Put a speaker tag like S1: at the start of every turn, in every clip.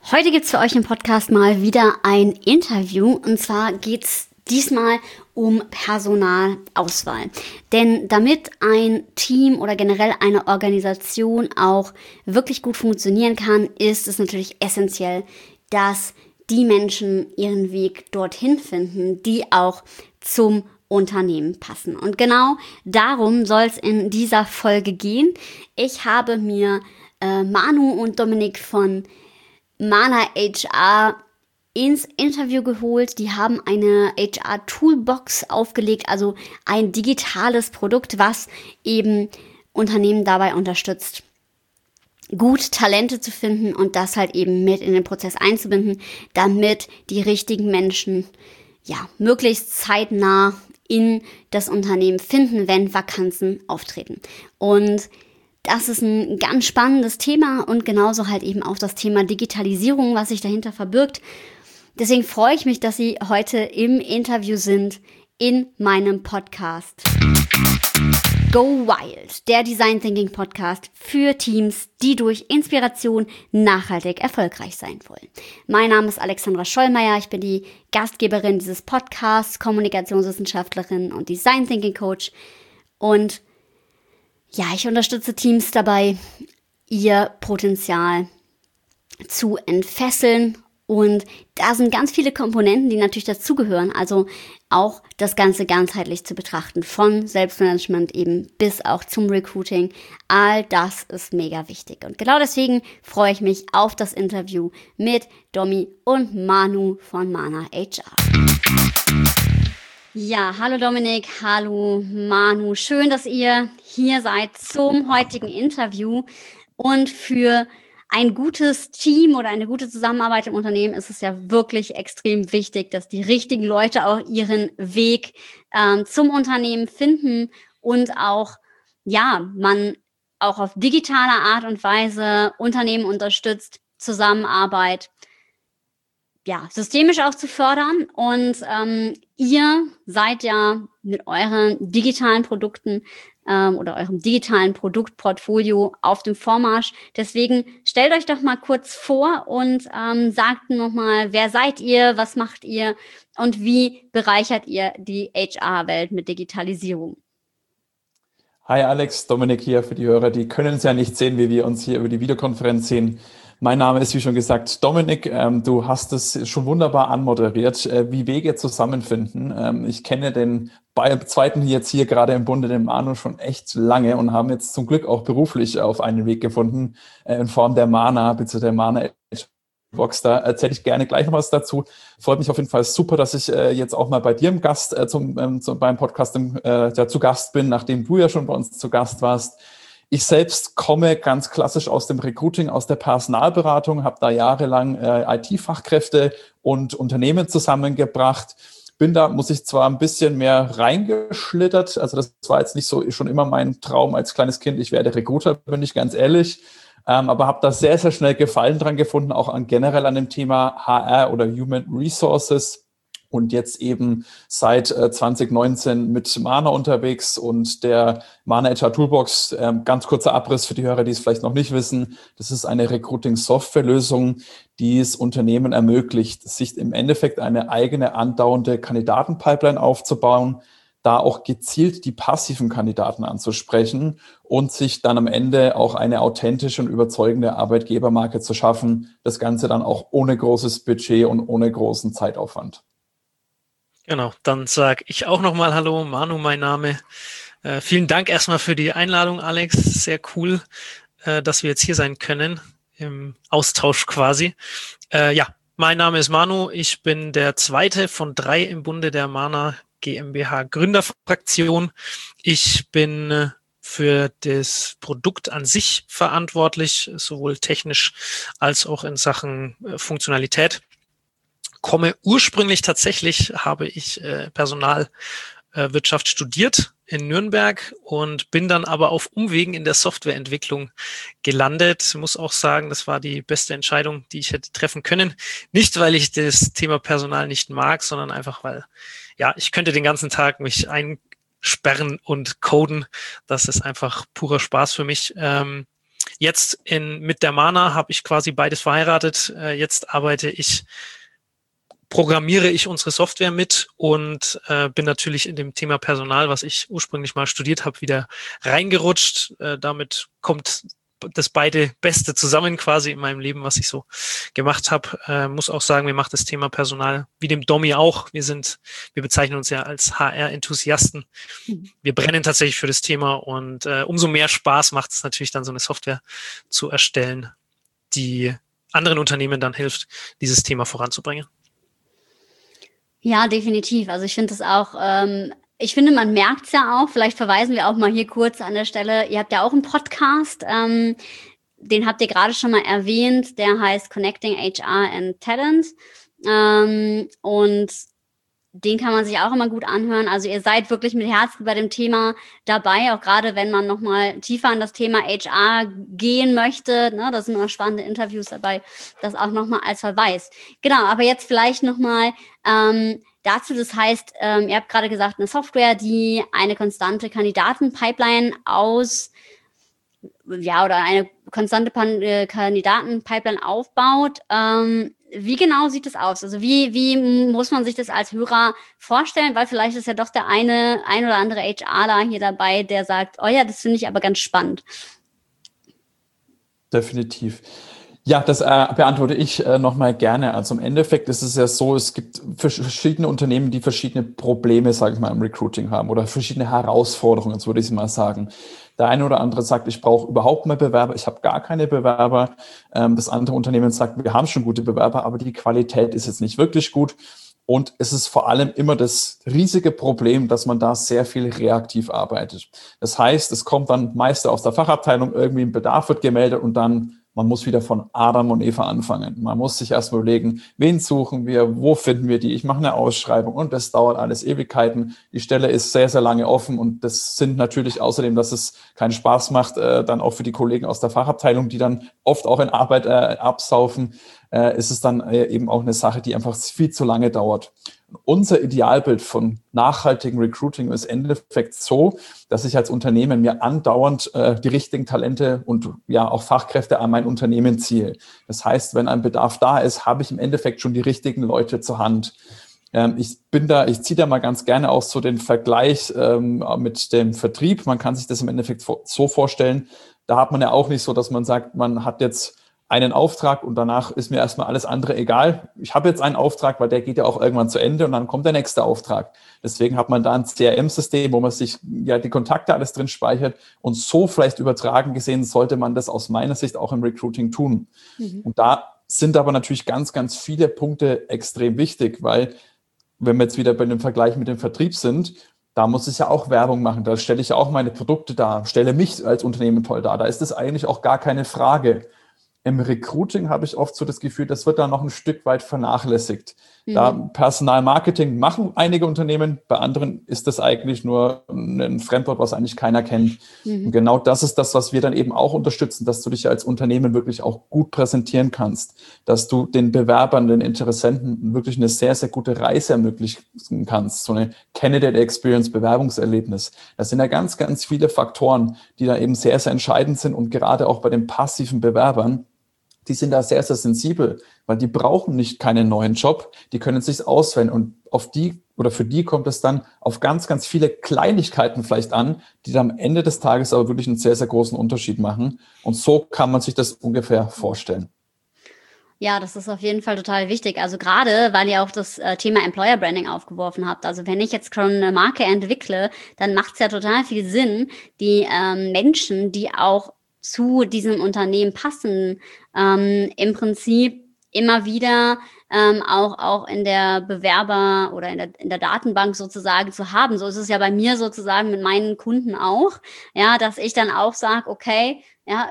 S1: Heute gibt's für euch im Podcast mal wieder ein Interview, und zwar geht's diesmal um Personalauswahl. Denn damit ein Team oder generell eine Organisation auch wirklich gut funktionieren kann, ist es natürlich essentiell, dass die Menschen ihren Weg dorthin finden, die auch zum Unternehmen passen. Und genau darum soll es in dieser Folge gehen. Ich habe mir Manu und Dominik von Mana HR ins Interview geholt. Die haben eine HR-Toolbox aufgelegt, also ein digitales Produkt, was eben Unternehmen dabei unterstützt, gut Talente zu finden und das halt eben mit in den Prozess einzubinden, damit die richtigen Menschen möglichst zeitnah in das Unternehmen finden, wenn Vakanzen auftreten. Und das ist ein ganz spannendes Thema und genauso halt eben auch das Thema Digitalisierung, was sich dahinter verbirgt. Deswegen freue ich mich, dass Sie heute im Interview sind in meinem Podcast Go Wild, der Design Thinking Podcast für Teams, die durch Inspiration nachhaltig erfolgreich sein wollen. Mein Name ist Alexandra Schollmeier, ich bin die Gastgeberin dieses Podcasts, Kommunikationswissenschaftlerin und Design Thinking Coach, und ich unterstütze Teams dabei, ihr Potenzial zu entfesseln. Und da sind ganz viele Komponenten, die natürlich dazugehören. Also auch das Ganze ganzheitlich zu betrachten, von Selbstmanagement eben bis auch zum Recruiting. All das ist mega wichtig. Und genau deswegen freue ich mich auf das Interview mit Domi und Manu von Mana HR. Ja, hallo Dominik, hallo Manu. Schön, dass ihr hier seid zum heutigen Interview. Und für ein gutes Team oder eine gute Zusammenarbeit im Unternehmen ist es ja wirklich extrem wichtig, dass die richtigen Leute auch ihren Weg zum Unternehmen finden und auch, man auch auf digitale Art und Weise Unternehmen unterstützt, Zusammenarbeit systemisch auch zu fördern. Und ihr seid ja mit euren digitalen Produkten oder eurem digitalen Produktportfolio auf dem Vormarsch. Deswegen stellt euch doch mal kurz vor und sagt nochmal, wer seid ihr, was macht ihr und wie bereichert ihr die HR-Welt mit Digitalisierung?
S2: Hi Alex, Dominik hier für die Hörer, die können es ja nicht sehen, wie wir uns hier über die Videokonferenz sehen. Mein Name ist, wie schon gesagt, Dominik. Du hast es schon wunderbar anmoderiert, wie Wege zusammenfinden. Ich kenne den zweiten jetzt hier gerade im Bunde, den Manu, schon echt lange und haben jetzt zum Glück auch beruflich auf einen Weg gefunden in Form der Mana, bzw. der Mana Box. Da erzähle ich gerne gleich noch was dazu. Freut mich auf jeden Fall super, dass ich jetzt auch mal bei dir im Gast beim Podcast zu Gast bin, nachdem du ja schon bei uns zu Gast warst. Ich selbst komme ganz klassisch aus dem Recruiting, aus der Personalberatung, habe da jahrelang IT-Fachkräfte und Unternehmen zusammengebracht. Bin da, muss ich zwar ein bisschen mehr reingeschlittert, also das war jetzt nicht so schon immer mein Traum als kleines Kind, ich werde Recruiter, bin ich ganz ehrlich, aber habe da sehr, sehr schnell Gefallen dran gefunden, auch generell an dem Thema HR oder Human Resources. Und jetzt eben seit 2019 mit Mana unterwegs und der Mana HR Toolbox. Ganz kurzer Abriss für die Hörer, die es vielleicht noch nicht wissen. Das ist eine Recruiting-Software-Lösung, die es Unternehmen ermöglicht, sich im Endeffekt eine eigene andauernde Kandidatenpipeline aufzubauen, da auch gezielt die passiven Kandidaten anzusprechen und sich dann am Ende auch eine authentische und überzeugende Arbeitgebermarke zu schaffen. Das Ganze dann auch ohne großes Budget und ohne großen Zeitaufwand.
S3: Genau, dann sage ich auch nochmal Hallo, Manu, mein Name. Vielen Dank erstmal für die Einladung, Alex. Sehr cool, dass wir jetzt hier sein können, im Austausch quasi. Mein Name ist Manu. Ich bin der zweite von 3 im Bunde der Mana GmbH Gründerfraktion. Ich bin für das Produkt an sich verantwortlich, sowohl technisch als auch in Sachen Funktionalität. Ursprünglich habe ich Personalwirtschaft studiert in Nürnberg und bin dann aber auf Umwegen in der Softwareentwicklung gelandet. Ich muss auch sagen, das war die beste Entscheidung, die ich hätte treffen können. Nicht, weil ich das Thema Personal nicht mag, sondern einfach, weil ich könnte den ganzen Tag mich einsperren und coden. Das ist einfach purer Spaß für mich. Jetzt mit der Mana habe ich quasi beides verheiratet. Jetzt programmiere ich unsere Software mit und bin natürlich in dem Thema Personal, was ich ursprünglich mal studiert habe, wieder reingerutscht. Damit kommt das beide Beste zusammen quasi in meinem Leben, was ich so gemacht habe. Muss auch sagen, mir macht das Thema Personal, wie dem Domi auch. Wir bezeichnen uns ja als HR-Enthusiasten. Wir brennen tatsächlich für das Thema und umso mehr Spaß macht es natürlich dann, so eine Software zu erstellen, die anderen Unternehmen dann hilft, dieses Thema voranzubringen.
S1: Ja, definitiv. Also ich finde es auch, ich finde, man merkt es ja auch, vielleicht verweisen wir auch mal hier kurz an der Stelle, ihr habt ja auch einen Podcast, den habt ihr gerade schon mal erwähnt, der heißt Connecting HR and Talent, und den kann man sich auch immer gut anhören. Also ihr seid wirklich mit Herzen bei dem Thema dabei, auch gerade wenn man nochmal tiefer in das Thema HR gehen möchte. Ne? Da sind immer spannende Interviews dabei, das auch nochmal als Verweis. Genau, aber jetzt vielleicht nochmal dazu, das heißt, ihr habt gerade gesagt, eine Software, die eine konstante Kandidatenpipeline oder eine konstante Kandidatenpipeline aufbaut. Wie genau sieht das aus? Also wie muss man sich das als Hörer vorstellen? Weil vielleicht ist ja doch der ein oder andere HRler hier dabei, der sagt, oh ja, das finde ich aber ganz spannend.
S2: Definitiv. Ja, das beantworte ich nochmal gerne. Also im Endeffekt ist es ja so, es gibt verschiedene Unternehmen, die verschiedene Probleme, sage ich mal, im Recruiting haben oder verschiedene Herausforderungen, so würde ich es mal sagen. Der eine oder andere sagt, ich brauche überhaupt mehr Bewerber, ich habe gar keine Bewerber. Das andere Unternehmen sagt, wir haben schon gute Bewerber, aber die Qualität ist jetzt nicht wirklich gut. Und es ist vor allem immer das riesige Problem, dass man da sehr viel reaktiv arbeitet. Das heißt, es kommt dann meist aus der Fachabteilung, irgendwie ein Bedarf wird gemeldet und dann man muss wieder von Adam und Eva anfangen. Man muss sich erst mal überlegen, wen suchen wir, wo finden wir die? Ich mache eine Ausschreibung und das dauert alles Ewigkeiten. Die Stelle ist sehr, sehr lange offen und das sind natürlich außerdem, dass es keinen Spaß macht, dann auch für die Kollegen aus der Fachabteilung, die dann oft auch in Arbeit absaufen, ist es dann eben auch eine Sache, die einfach viel zu lange dauert. Unser Idealbild von nachhaltigem Recruiting ist im Endeffekt so, dass ich als Unternehmen mir andauernd die richtigen Talente und ja auch Fachkräfte an mein Unternehmen ziehe. Das heißt, wenn ein Bedarf da ist, habe ich im Endeffekt schon die richtigen Leute zur Hand. Ich ziehe da mal ganz gerne auch so den Vergleich mit dem Vertrieb. Man kann sich das im Endeffekt so vorstellen, da hat man ja auch nicht so, dass man sagt, man hat jetzt einen Auftrag und danach ist mir erstmal alles andere egal. Ich habe jetzt einen Auftrag, weil der geht ja auch irgendwann zu Ende und dann kommt der nächste Auftrag. Deswegen hat man da ein CRM-System, wo man sich ja die Kontakte alles drin speichert und so vielleicht übertragen gesehen sollte man das aus meiner Sicht auch im Recruiting tun. Und da sind aber natürlich ganz, ganz viele Punkte extrem wichtig, weil wenn wir jetzt wieder bei dem Vergleich mit dem Vertrieb sind, da muss ich ja auch Werbung machen, da stelle ich ja auch meine Produkte dar, stelle mich als Unternehmen toll dar. Da ist es eigentlich auch gar keine Frage. Im Recruiting habe ich oft so das Gefühl, das wird da noch ein Stück weit vernachlässigt. Da Personalmarketing machen einige Unternehmen, bei anderen ist das eigentlich nur ein Fremdwort, was eigentlich keiner kennt. Und genau das ist das, was wir dann eben auch unterstützen, dass du dich als Unternehmen wirklich auch gut präsentieren kannst, dass du den Bewerbern, den Interessenten wirklich eine sehr, sehr gute Reise ermöglichen kannst, so eine Candidate Experience, Bewerbungserlebnis. Das sind ja ganz, ganz viele Faktoren, die da eben sehr, sehr entscheidend sind und gerade auch bei den passiven Bewerbern, die sind da sehr, sehr sensibel, weil die brauchen nicht keinen neuen Job, die können es sich auswählen und für die kommt es dann auf ganz, ganz viele Kleinigkeiten vielleicht an, die dann am Ende des Tages aber wirklich einen sehr, sehr großen Unterschied machen und so kann man sich das ungefähr vorstellen.
S1: Ja, das ist auf jeden Fall total wichtig. Also gerade, weil ihr auch das Thema Employer Branding aufgeworfen habt. Also wenn ich jetzt schon eine Marke entwickle, dann macht es ja total viel Sinn, die Menschen, die auch zu diesem Unternehmen passen, im Prinzip immer wieder auch in der Bewerber- oder in der Datenbank sozusagen zu haben. So ist es ja bei mir sozusagen mit meinen Kunden auch, ja, dass ich dann auch sage, okay, ja,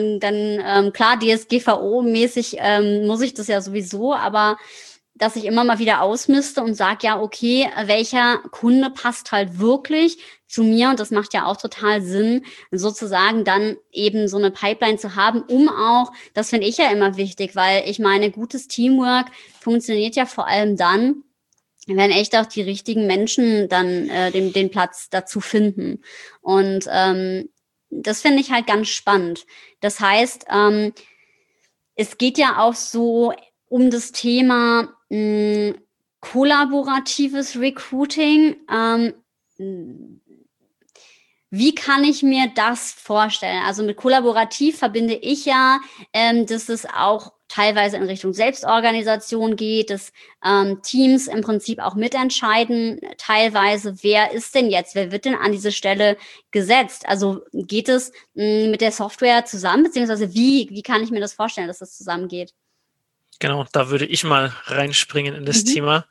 S1: dann klar, DSGVO-mäßig muss ich das ja sowieso, aber dass ich immer mal wieder ausmiste und sage, ja, okay, welcher Kunde passt halt wirklich zu mir und das macht ja auch total Sinn, sozusagen dann eben so eine Pipeline zu haben, um auch, das finde ich ja immer wichtig, weil ich meine, gutes Teamwork funktioniert ja vor allem dann, wenn echt auch die richtigen Menschen dann den Platz dazu finden. Und das finde ich halt ganz spannend. Das heißt, es geht ja auch so um das Thema kollaboratives Recruiting. Wie kann ich mir das vorstellen? Also mit kollaborativ verbinde ich ja, dass es auch teilweise in Richtung Selbstorganisation geht, dass Teams im Prinzip auch mitentscheiden, teilweise, wer wird denn an diese Stelle gesetzt? Also geht es mit der Software zusammen, beziehungsweise wie kann ich mir das vorstellen, dass das zusammengeht?
S3: Genau, da würde ich mal reinspringen in das Thema.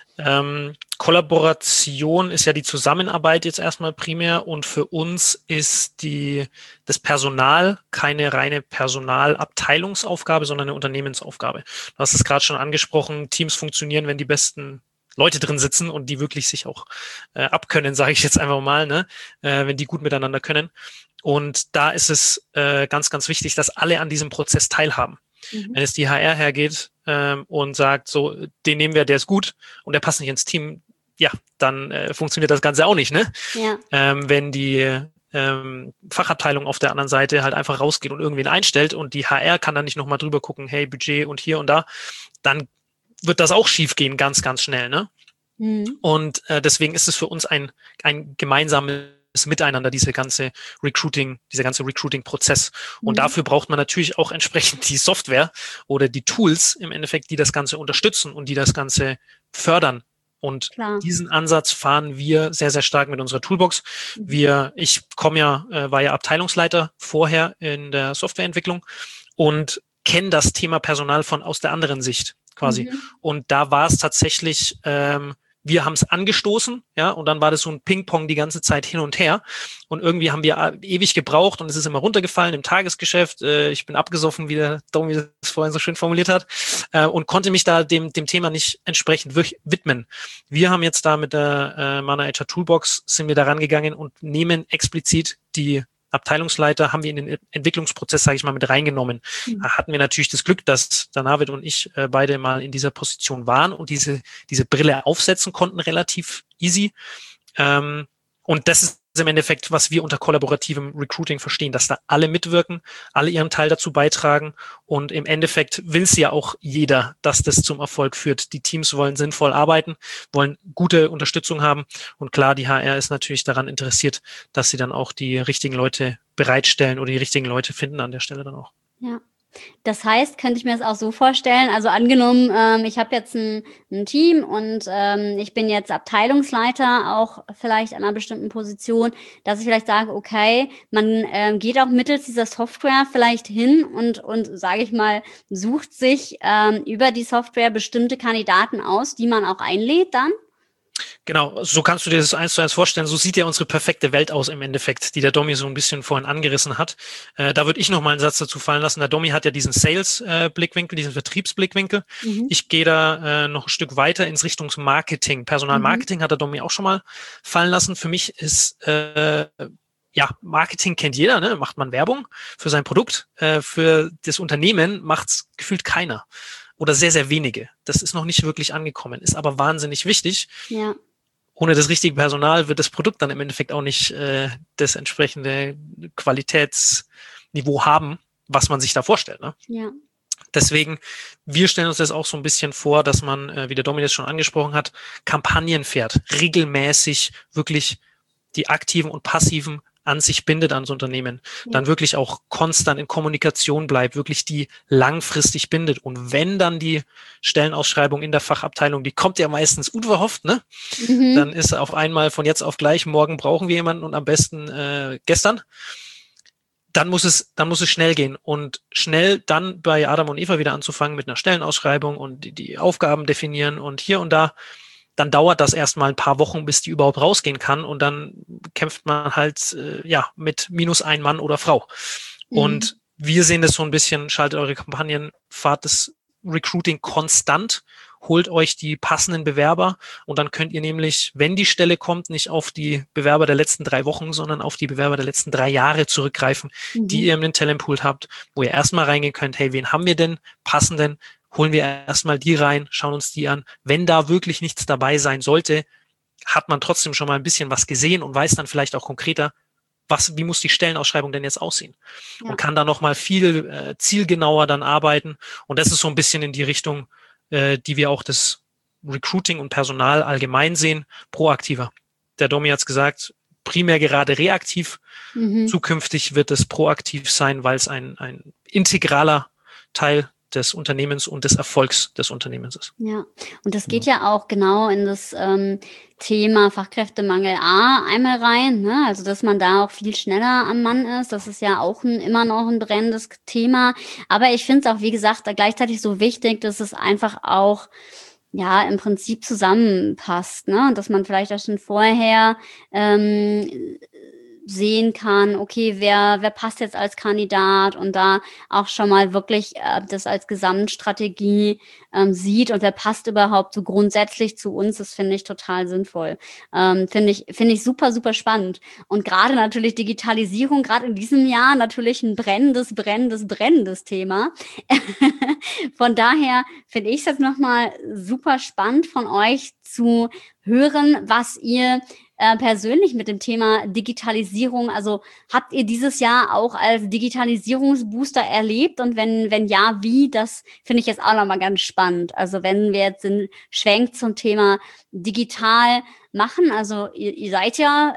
S3: Kollaboration ist ja die Zusammenarbeit jetzt erstmal primär, und für uns ist das Personal keine reine Personalabteilungsaufgabe, sondern eine Unternehmensaufgabe. Du hast es gerade schon angesprochen, Teams funktionieren, wenn die besten Leute drin sitzen und die wirklich sich auch abkönnen, sage ich jetzt einfach mal, ne? Wenn die gut miteinander können. Und da ist es ganz, ganz wichtig, dass alle an diesem Prozess teilhaben. Wenn es die HR hergeht und sagt, so, den nehmen wir, der ist gut und der passt nicht ins Team, ja, dann funktioniert das Ganze auch nicht, ne?
S1: Ja.
S3: Wenn die Fachabteilung auf der anderen Seite halt einfach rausgeht und irgendwen einstellt und die HR kann dann nicht nochmal drüber gucken, hey, Budget und hier und da, dann wird das auch schief gehen, ganz, ganz schnell, ne? Und deswegen ist es für uns ein gemeinsames Miteinander, dieser ganze Recruiting-Prozess. Und dafür braucht man natürlich auch entsprechend die Software oder die Tools im Endeffekt, die das Ganze unterstützen und die das Ganze fördern. Und diesen Ansatz fahren wir sehr, sehr stark mit unserer Toolbox. Ich war ja Abteilungsleiter vorher in der Softwareentwicklung und kenne das Thema Personal aus der anderen Sicht quasi. Und da war es tatsächlich, wir haben es angestoßen, ja, und dann war das so ein Ping-Pong die ganze Zeit hin und her. Und irgendwie haben wir ewig gebraucht und es ist immer runtergefallen im Tagesgeschäft. Ich bin abgesoffen, wie der Domi das vorhin so schön formuliert hat, und konnte mich da dem Thema nicht entsprechend widmen. Wir haben jetzt da mit der Mana HR Toolbox sind wir da rangegangen und nehmen explizit die Abteilungsleiter, haben wir in den Entwicklungsprozess, sage ich mal, mit reingenommen. Da hatten wir natürlich das Glück, dass der Navid und ich beide mal in dieser Position waren und diese Brille aufsetzen konnten, relativ easy. Und das ist im Endeffekt, was wir unter kollaborativem Recruiting verstehen, dass da alle mitwirken, alle ihren Teil dazu beitragen, und im Endeffekt will es ja auch jeder, dass das zum Erfolg führt. Die Teams wollen sinnvoll arbeiten, wollen gute Unterstützung haben, und klar, die HR ist natürlich daran interessiert, dass sie dann auch die richtigen Leute bereitstellen oder die richtigen Leute finden an der Stelle dann auch.
S1: Ja. Das heißt, könnte ich mir das auch so vorstellen, also angenommen, ich habe jetzt ein Team und ich bin jetzt Abteilungsleiter, auch vielleicht an einer bestimmten Position, dass ich vielleicht sage, okay, man geht auch mittels dieser Software vielleicht hin und sage ich mal, sucht sich über die Software bestimmte Kandidaten aus, die man auch einlädt dann?
S3: Genau, so kannst du dir das 1:1 vorstellen. So sieht ja unsere perfekte Welt aus im Endeffekt, die der Domi so ein bisschen vorhin angerissen hat. Da würde ich noch mal einen Satz dazu fallen lassen. Der Domi hat ja diesen Sales-Blickwinkel, diesen Vertriebsblickwinkel. Ich gehe da noch ein Stück weiter ins Richtung Marketing. Personalmarketing hat der Domi auch schon mal fallen lassen. Für mich ist Marketing kennt jeder, ne? Macht man Werbung für sein Produkt. Für das Unternehmen macht's gefühlt keiner. Oder sehr, sehr wenige. Das ist noch nicht wirklich angekommen, ist aber wahnsinnig wichtig.
S1: Ja.
S3: Ohne das richtige Personal wird das Produkt dann im Endeffekt auch nicht das entsprechende Qualitätsniveau haben, was man sich da vorstellt. Ne?
S1: Ja.
S3: Deswegen, wir stellen uns das auch so ein bisschen vor, dass man, wie der Dominik schon angesprochen hat, Kampagnen fährt, regelmäßig wirklich die aktiven und passiven an sich bindet ans Unternehmen, dann wirklich auch konstant in Kommunikation bleibt, wirklich die langfristig bindet. Und wenn dann die Stellenausschreibung in der Fachabteilung, die kommt ja meistens unverhofft, ne? Dann ist auf einmal von jetzt auf gleich, morgen brauchen wir jemanden und am besten gestern. Dann muss es schnell gehen und schnell dann bei Adam und Eva wieder anzufangen mit einer Stellenausschreibung und die Aufgaben definieren und hier und da. Dann dauert das erstmal ein paar Wochen, bis die überhaupt rausgehen kann, und dann kämpft man halt mit -1 Mann oder Frau. Und wir sehen das so ein bisschen, schaltet eure Kampagnen, fahrt das Recruiting konstant, holt euch die passenden Bewerber, und dann könnt ihr nämlich, wenn die Stelle kommt, nicht auf die Bewerber der letzten 3 Wochen, sondern auf die Bewerber der letzten 3 Jahre zurückgreifen, die ihr in den Talentpool habt, wo ihr erstmal reingehen könnt, hey, wen haben wir denn passenden? Holen wir erstmal die rein, schauen uns die an. Wenn da wirklich nichts dabei sein sollte, hat man trotzdem schon mal ein bisschen was gesehen und weiß dann vielleicht auch konkreter, wie muss die Stellenausschreibung denn jetzt aussehen? Ja. Und kann da nochmal viel zielgenauer dann arbeiten. Und das ist so ein bisschen in die Richtung, die wir auch das Recruiting und Personal allgemein sehen, proaktiver. Der Domi hat es gesagt, primär gerade reaktiv. Zukünftig wird es proaktiv sein, weil es ein integraler Teil des Unternehmens und des Erfolgs des Unternehmens ist.
S1: Ja, und das geht ja auch genau in das Thema Fachkräftemangel einmal rein, ne? Also dass man da auch viel schneller am Mann ist, das ist ja auch immer noch ein brennendes Thema. Aber ich finde es auch, wie gesagt, gleichzeitig so wichtig, dass es einfach auch im Prinzip zusammenpasst, ne? Dass man vielleicht auch schon vorher sehen kann, okay, wer passt jetzt als Kandidat und da auch schon mal wirklich das als Gesamtstrategie sieht und wer passt überhaupt so grundsätzlich zu uns, das finde ich total sinnvoll. Finde ich super, super spannend. Und gerade natürlich Digitalisierung, gerade in diesem Jahr natürlich ein brennendes Thema. Von daher finde ich es jetzt nochmal super spannend von euch zu hören, was ihr persönlich mit dem Thema Digitalisierung, also habt ihr dieses Jahr auch als Digitalisierungsbooster erlebt und wenn ja, wie? Das finde ich jetzt auch nochmal ganz spannend. Also wenn wir jetzt den Schwenk zum Thema digital machen, also ihr seid ja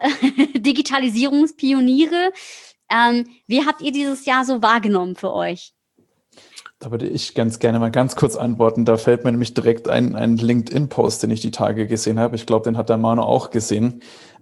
S1: Digitalisierungspioniere, wie habt ihr dieses Jahr so wahrgenommen für euch?
S2: Da würde ich ganz gerne mal ganz kurz antworten. Da fällt mir nämlich direkt ein LinkedIn-Post, den ich die Tage gesehen habe. Ich glaube, den hat der Manu auch gesehen.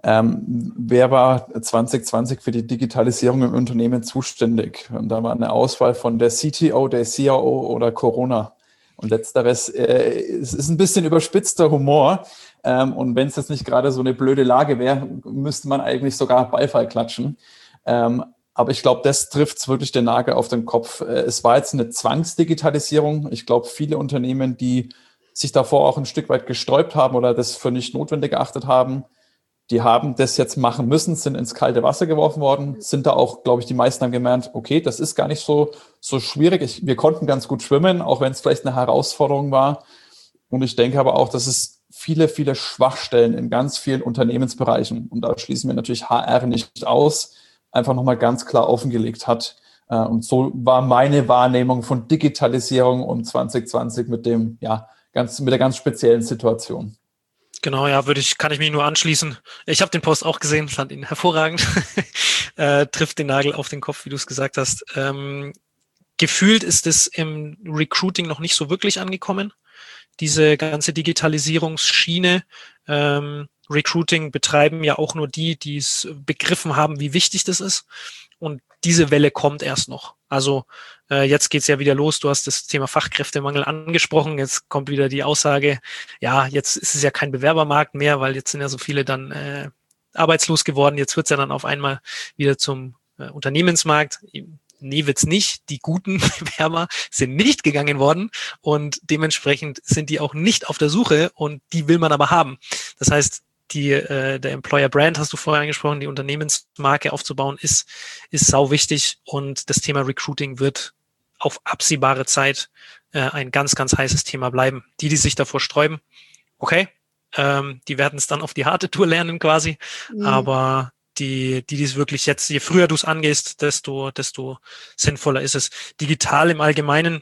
S2: Wer war 2020 für die Digitalisierung im Unternehmen zuständig? Und da war eine Auswahl von der CTO, der CIO oder Corona. Und letzteres es ist ein bisschen überspitzter Humor. Und wenn es jetzt nicht gerade so eine blöde Lage wäre, müsste man eigentlich sogar Beifall klatschen. Aber ich glaube, das trifft wirklich den Nagel auf den Kopf. Es war jetzt eine Zwangsdigitalisierung. Ich glaube, viele Unternehmen, die sich davor auch ein Stück weit gesträubt haben oder das für nicht notwendig erachtet haben, die haben das jetzt machen müssen, sind ins kalte Wasser geworfen worden, sind da auch, glaube ich, die meisten haben gemerkt, okay, das ist gar nicht so schwierig. Wir konnten ganz gut schwimmen, auch wenn es vielleicht eine Herausforderung war. Und ich denke aber auch, dass es viele, viele Schwachstellen in ganz vielen Unternehmensbereichen, und da schließen wir natürlich HR nicht aus, einfach nochmal ganz klar offengelegt hat. Und so war meine Wahrnehmung von Digitalisierung um 2020 mit der ganz speziellen Situation.
S3: Genau, ja, kann ich mich nur anschließen. Ich habe den Post auch gesehen, fand ihn hervorragend. Trifft den Nagel auf den Kopf, wie du es gesagt hast. Gefühlt ist es im Recruiting noch nicht so wirklich angekommen. Diese ganze Digitalisierungsschiene. Recruiting betreiben ja auch nur die es begriffen haben, wie wichtig das ist. Und diese Welle kommt erst noch. Also jetzt geht's ja wieder los. Du hast das Thema Fachkräftemangel angesprochen. Jetzt kommt wieder die Aussage, ja, jetzt ist es ja kein Bewerbermarkt mehr, weil jetzt sind ja so viele dann arbeitslos geworden. Jetzt wird's ja dann auf einmal wieder zum Unternehmensmarkt. Nee, wird's nicht. Die guten Bewerber sind nicht gegangen worden und dementsprechend sind die auch nicht auf der Suche und die will man aber haben. Das heißt, der Employer Brand, hast du vorher angesprochen, die Unternehmensmarke aufzubauen, ist sau wichtig und das Thema Recruiting wird auf absehbare Zeit ein ganz, ganz heißes Thema bleiben. Die sich davor sträuben, okay, die werden es dann auf die harte Tour lernen quasi, aber die es wirklich jetzt, je früher du es angehst, desto sinnvoller ist es. Digital im Allgemeinen,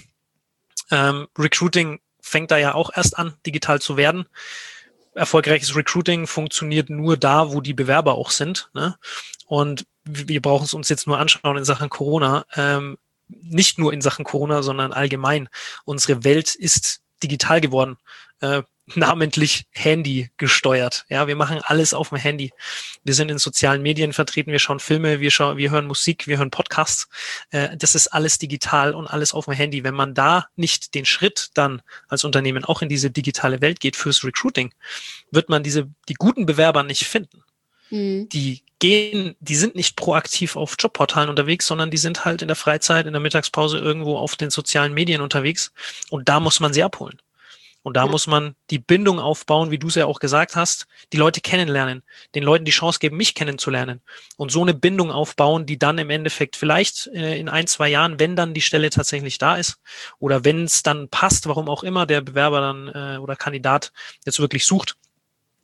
S3: Recruiting fängt da ja auch erst an, digital zu werden. Erfolgreiches Recruiting funktioniert nur da, wo die Bewerber auch sind, ne? Und wir brauchen es uns jetzt nur anschauen in Sachen Corona. Nicht nur in Sachen Corona, sondern allgemein. Unsere Welt ist digital geworden. Namentlich Handy gesteuert. Ja, wir machen alles auf dem Handy. Wir sind in sozialen Medien vertreten, wir schauen Filme, wir hören Musik, wir hören Podcasts. Das ist alles digital und alles auf dem Handy. Wenn man da nicht den Schritt dann als Unternehmen auch in diese digitale Welt geht fürs Recruiting, wird man die guten Bewerber nicht finden. Die sind nicht proaktiv auf Jobportalen unterwegs, sondern die sind halt in der Freizeit, in der Mittagspause irgendwo auf den sozialen Medien unterwegs und da muss man sie abholen. Und da muss man die Bindung aufbauen, wie du es ja auch gesagt hast, die Leute kennenlernen, den Leuten die Chance geben, mich kennenzulernen und so eine Bindung aufbauen, die dann im Endeffekt vielleicht in 1-2 Jahren, wenn dann die Stelle tatsächlich da ist oder wenn es dann passt, warum auch immer der Bewerber dann oder Kandidat jetzt wirklich sucht,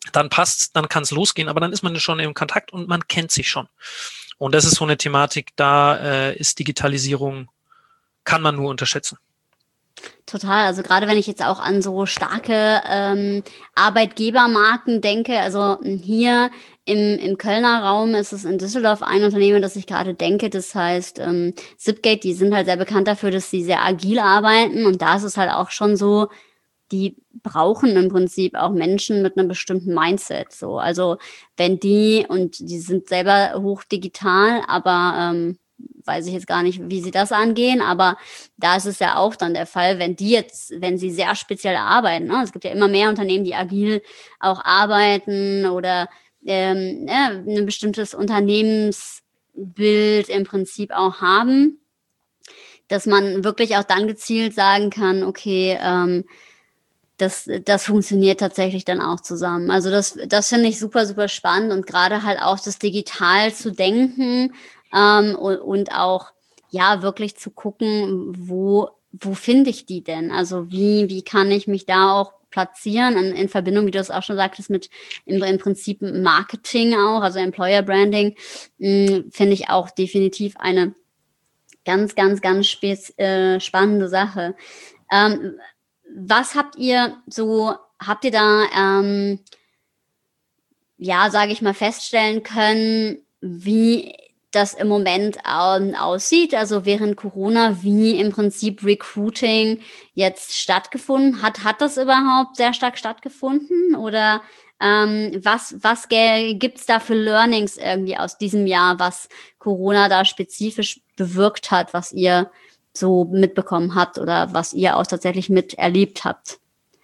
S3: dann passt's, dann kann es losgehen, aber dann ist man schon im Kontakt und man kennt sich schon. Und das ist so eine Thematik, da ist Digitalisierung, kann man nur unterschätzen.
S1: Total, also gerade wenn ich jetzt auch an so starke Arbeitgebermarken denke, also hier im Kölner Raum ist es in Düsseldorf ein Unternehmen, das ich gerade denke, das heißt Zipgate, die sind halt sehr bekannt dafür, dass sie sehr agil arbeiten und da ist es halt auch schon so, die brauchen im Prinzip auch Menschen mit einem bestimmten Mindset, so, also wenn die, und die sind selber hoch digital, aber weiß ich jetzt gar nicht, wie sie das angehen, aber da ist es ja auch dann der Fall, wenn sie sehr speziell arbeiten, ne? Es gibt ja immer mehr Unternehmen, die agil auch arbeiten oder ein bestimmtes Unternehmensbild im Prinzip auch haben, dass man wirklich auch dann gezielt sagen kann, okay, das funktioniert tatsächlich dann auch zusammen. Also das finde ich super, super spannend und gerade halt auch das digital zu denken, und auch, ja, wirklich zu gucken, wo finde ich die denn? Also wie kann ich mich da auch platzieren in Verbindung, wie du es auch schon sagtest, mit im Prinzip Marketing auch, also Employer Branding, finde ich auch definitiv eine ganz, ganz, ganz spannende Sache. Was habt ihr da, ja, sage ich mal, feststellen können, wie das im Moment aussieht, also während Corona, wie im Prinzip Recruiting jetzt stattgefunden hat. Hat das überhaupt sehr stark stattgefunden? Oder was gibt's da für Learnings irgendwie aus diesem Jahr, was Corona da spezifisch bewirkt hat, was ihr so mitbekommen habt oder was ihr auch tatsächlich miterlebt habt?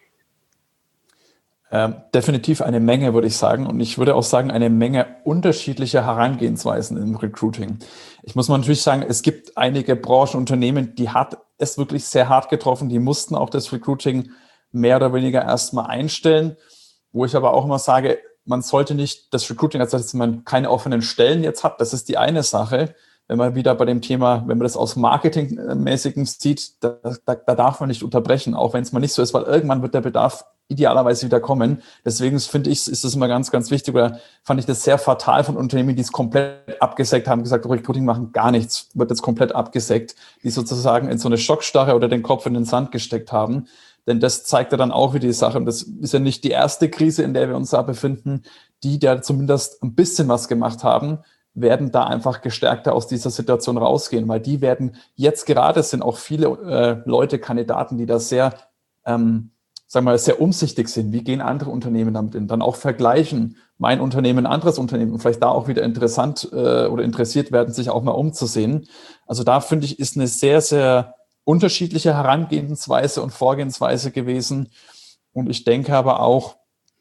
S2: Definitiv eine Menge, würde ich sagen. Und ich würde auch sagen, eine Menge unterschiedlicher Herangehensweisen im Recruiting. Ich muss mal natürlich sagen, es gibt einige Branchenunternehmen, die hat es wirklich sehr hart getroffen. Die mussten auch das Recruiting mehr oder weniger erstmal einstellen. Wo ich aber auch immer sage, man sollte nicht das Recruiting, also dass man keine offenen Stellen jetzt hat, das ist die eine Sache. Wenn man wieder bei dem Thema, wenn man das aus Marketingmäßigem sieht, da darf man nicht unterbrechen, auch wenn es mal nicht so ist, weil irgendwann wird der Bedarf idealerweise wieder kommen. Deswegen finde ich, ist das immer ganz, ganz wichtig, oder fand ich das sehr fatal von Unternehmen, die es komplett abgesägt haben, gesagt, Recruiting machen gar nichts, wird jetzt komplett abgesägt, die sozusagen in so eine Schockstarre oder den Kopf in den Sand gesteckt haben. Denn das zeigt ja dann auch wieder die Sache. Und das ist ja nicht die erste Krise, in der wir uns da befinden. Die da zumindest ein bisschen was gemacht haben, werden da einfach gestärkter aus dieser Situation rausgehen, weil die werden jetzt gerade, es sind auch viele Leute, Kandidaten, die da sehr, sagen wir mal, sehr umsichtig sind. Wie gehen andere Unternehmen damit hin? Dann auch vergleichen, mein Unternehmen, ein anderes Unternehmen, und vielleicht da auch wieder interessant oder interessiert werden, sich auch mal umzusehen. Also da finde ich, ist eine sehr, sehr unterschiedliche Herangehensweise und Vorgehensweise gewesen. Und ich denke aber auch,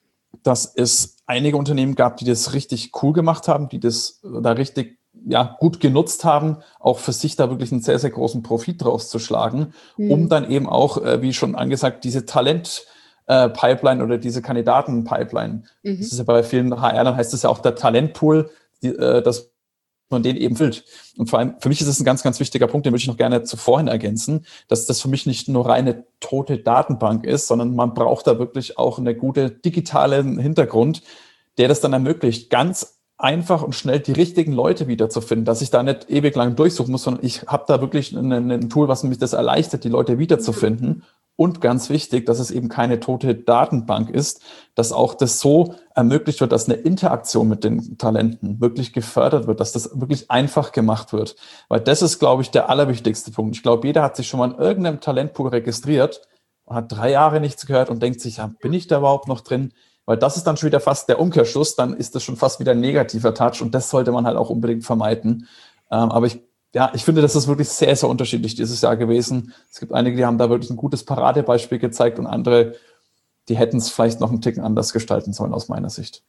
S2: dass es einige Unternehmen gab, die das richtig cool gemacht haben, die das da richtig gut genutzt haben, auch für sich da wirklich einen sehr, sehr großen Profit draus zu schlagen, um dann eben auch, wie schon angesagt, diese Talent-Pipeline oder diese Kandidaten-Pipeline, das ist ja bei vielen HR, dann heißt es ja auch der Talentpool, dass man den eben füllt. Und vor allem, für mich ist es ein ganz, ganz wichtiger Punkt, den würde ich noch gerne vorhin ergänzen, dass das für mich nicht nur reine tote Datenbank ist, sondern man braucht da wirklich auch eine gute digitalen Hintergrund, der das dann ermöglicht, ganz einfach und schnell die richtigen Leute wiederzufinden, dass ich da nicht ewig lang durchsuchen muss, sondern ich habe da wirklich ein Tool, was mich das erleichtert, die Leute wiederzufinden. Und ganz wichtig, dass es eben keine tote Datenbank ist, dass auch das so ermöglicht wird, dass eine Interaktion mit den Talenten wirklich gefördert wird, dass das wirklich einfach gemacht wird. Weil das ist, glaube ich, der allerwichtigste Punkt. Ich glaube, jeder hat sich schon mal in irgendeinem Talentpool registriert und hat 3 Jahre nichts gehört und denkt sich, ja, bin ich da überhaupt noch drin? Weil das ist dann schon wieder fast der Umkehrschluss, dann ist das schon fast wieder ein negativer Touch und das sollte man halt auch unbedingt vermeiden. Aber ich finde, das ist wirklich sehr, sehr unterschiedlich dieses Jahr gewesen. Es gibt einige, die haben da wirklich ein gutes Paradebeispiel gezeigt und andere, die hätten es vielleicht noch einen Ticken anders gestalten sollen aus meiner Sicht.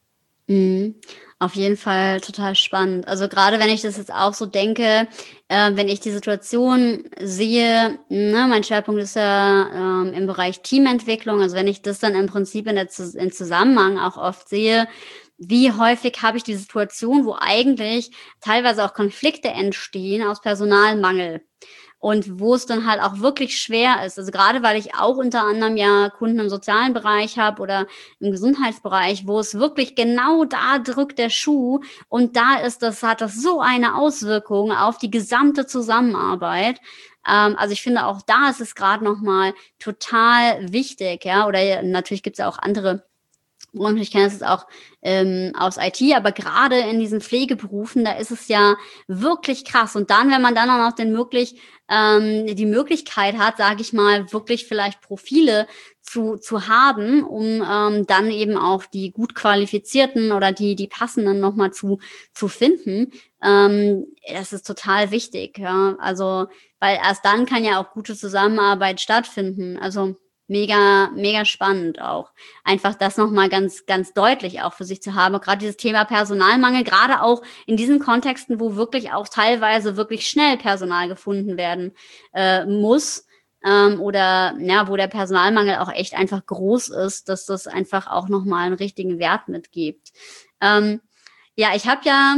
S1: Auf jeden Fall total spannend. Also gerade wenn ich das jetzt auch so denke, wenn ich die Situation sehe, mein Schwerpunkt ist ja im Bereich Teamentwicklung, also wenn ich das dann im Prinzip in Zusammenhang auch oft sehe, wie häufig habe ich die Situation, wo eigentlich teilweise auch Konflikte entstehen aus Personalmangel. und wo es dann halt auch wirklich schwer ist. Also gerade weil ich auch unter anderem ja Kunden im sozialen Bereich habe oder im Gesundheitsbereich, wo es wirklich genau da drückt der Schuh und da hat das so eine Auswirkung auf die gesamte Zusammenarbeit. Also ich finde auch da ist es gerade nochmal total wichtig, ja, oder natürlich gibt es ja auch andere und ich kenne das jetzt auch aus IT, aber gerade in diesen Pflegeberufen, da ist es ja wirklich krass. Und dann, wenn man dann auch noch die Möglichkeit hat, sage ich mal, wirklich vielleicht Profile zu haben, um dann eben auch die gut qualifizierten oder die passenden nochmal zu finden, das ist total wichtig. Ja, also weil erst dann kann ja auch gute Zusammenarbeit stattfinden. Also mega, mega spannend auch. Einfach das nochmal ganz, ganz deutlich auch für sich zu haben. Gerade dieses Thema Personalmangel, gerade auch in diesen Kontexten, wo wirklich auch teilweise wirklich schnell Personal gefunden werden muss, oder ja, wo der Personalmangel auch echt einfach groß ist, dass das einfach auch nochmal einen richtigen Wert mitgibt. Ja, ich habe ja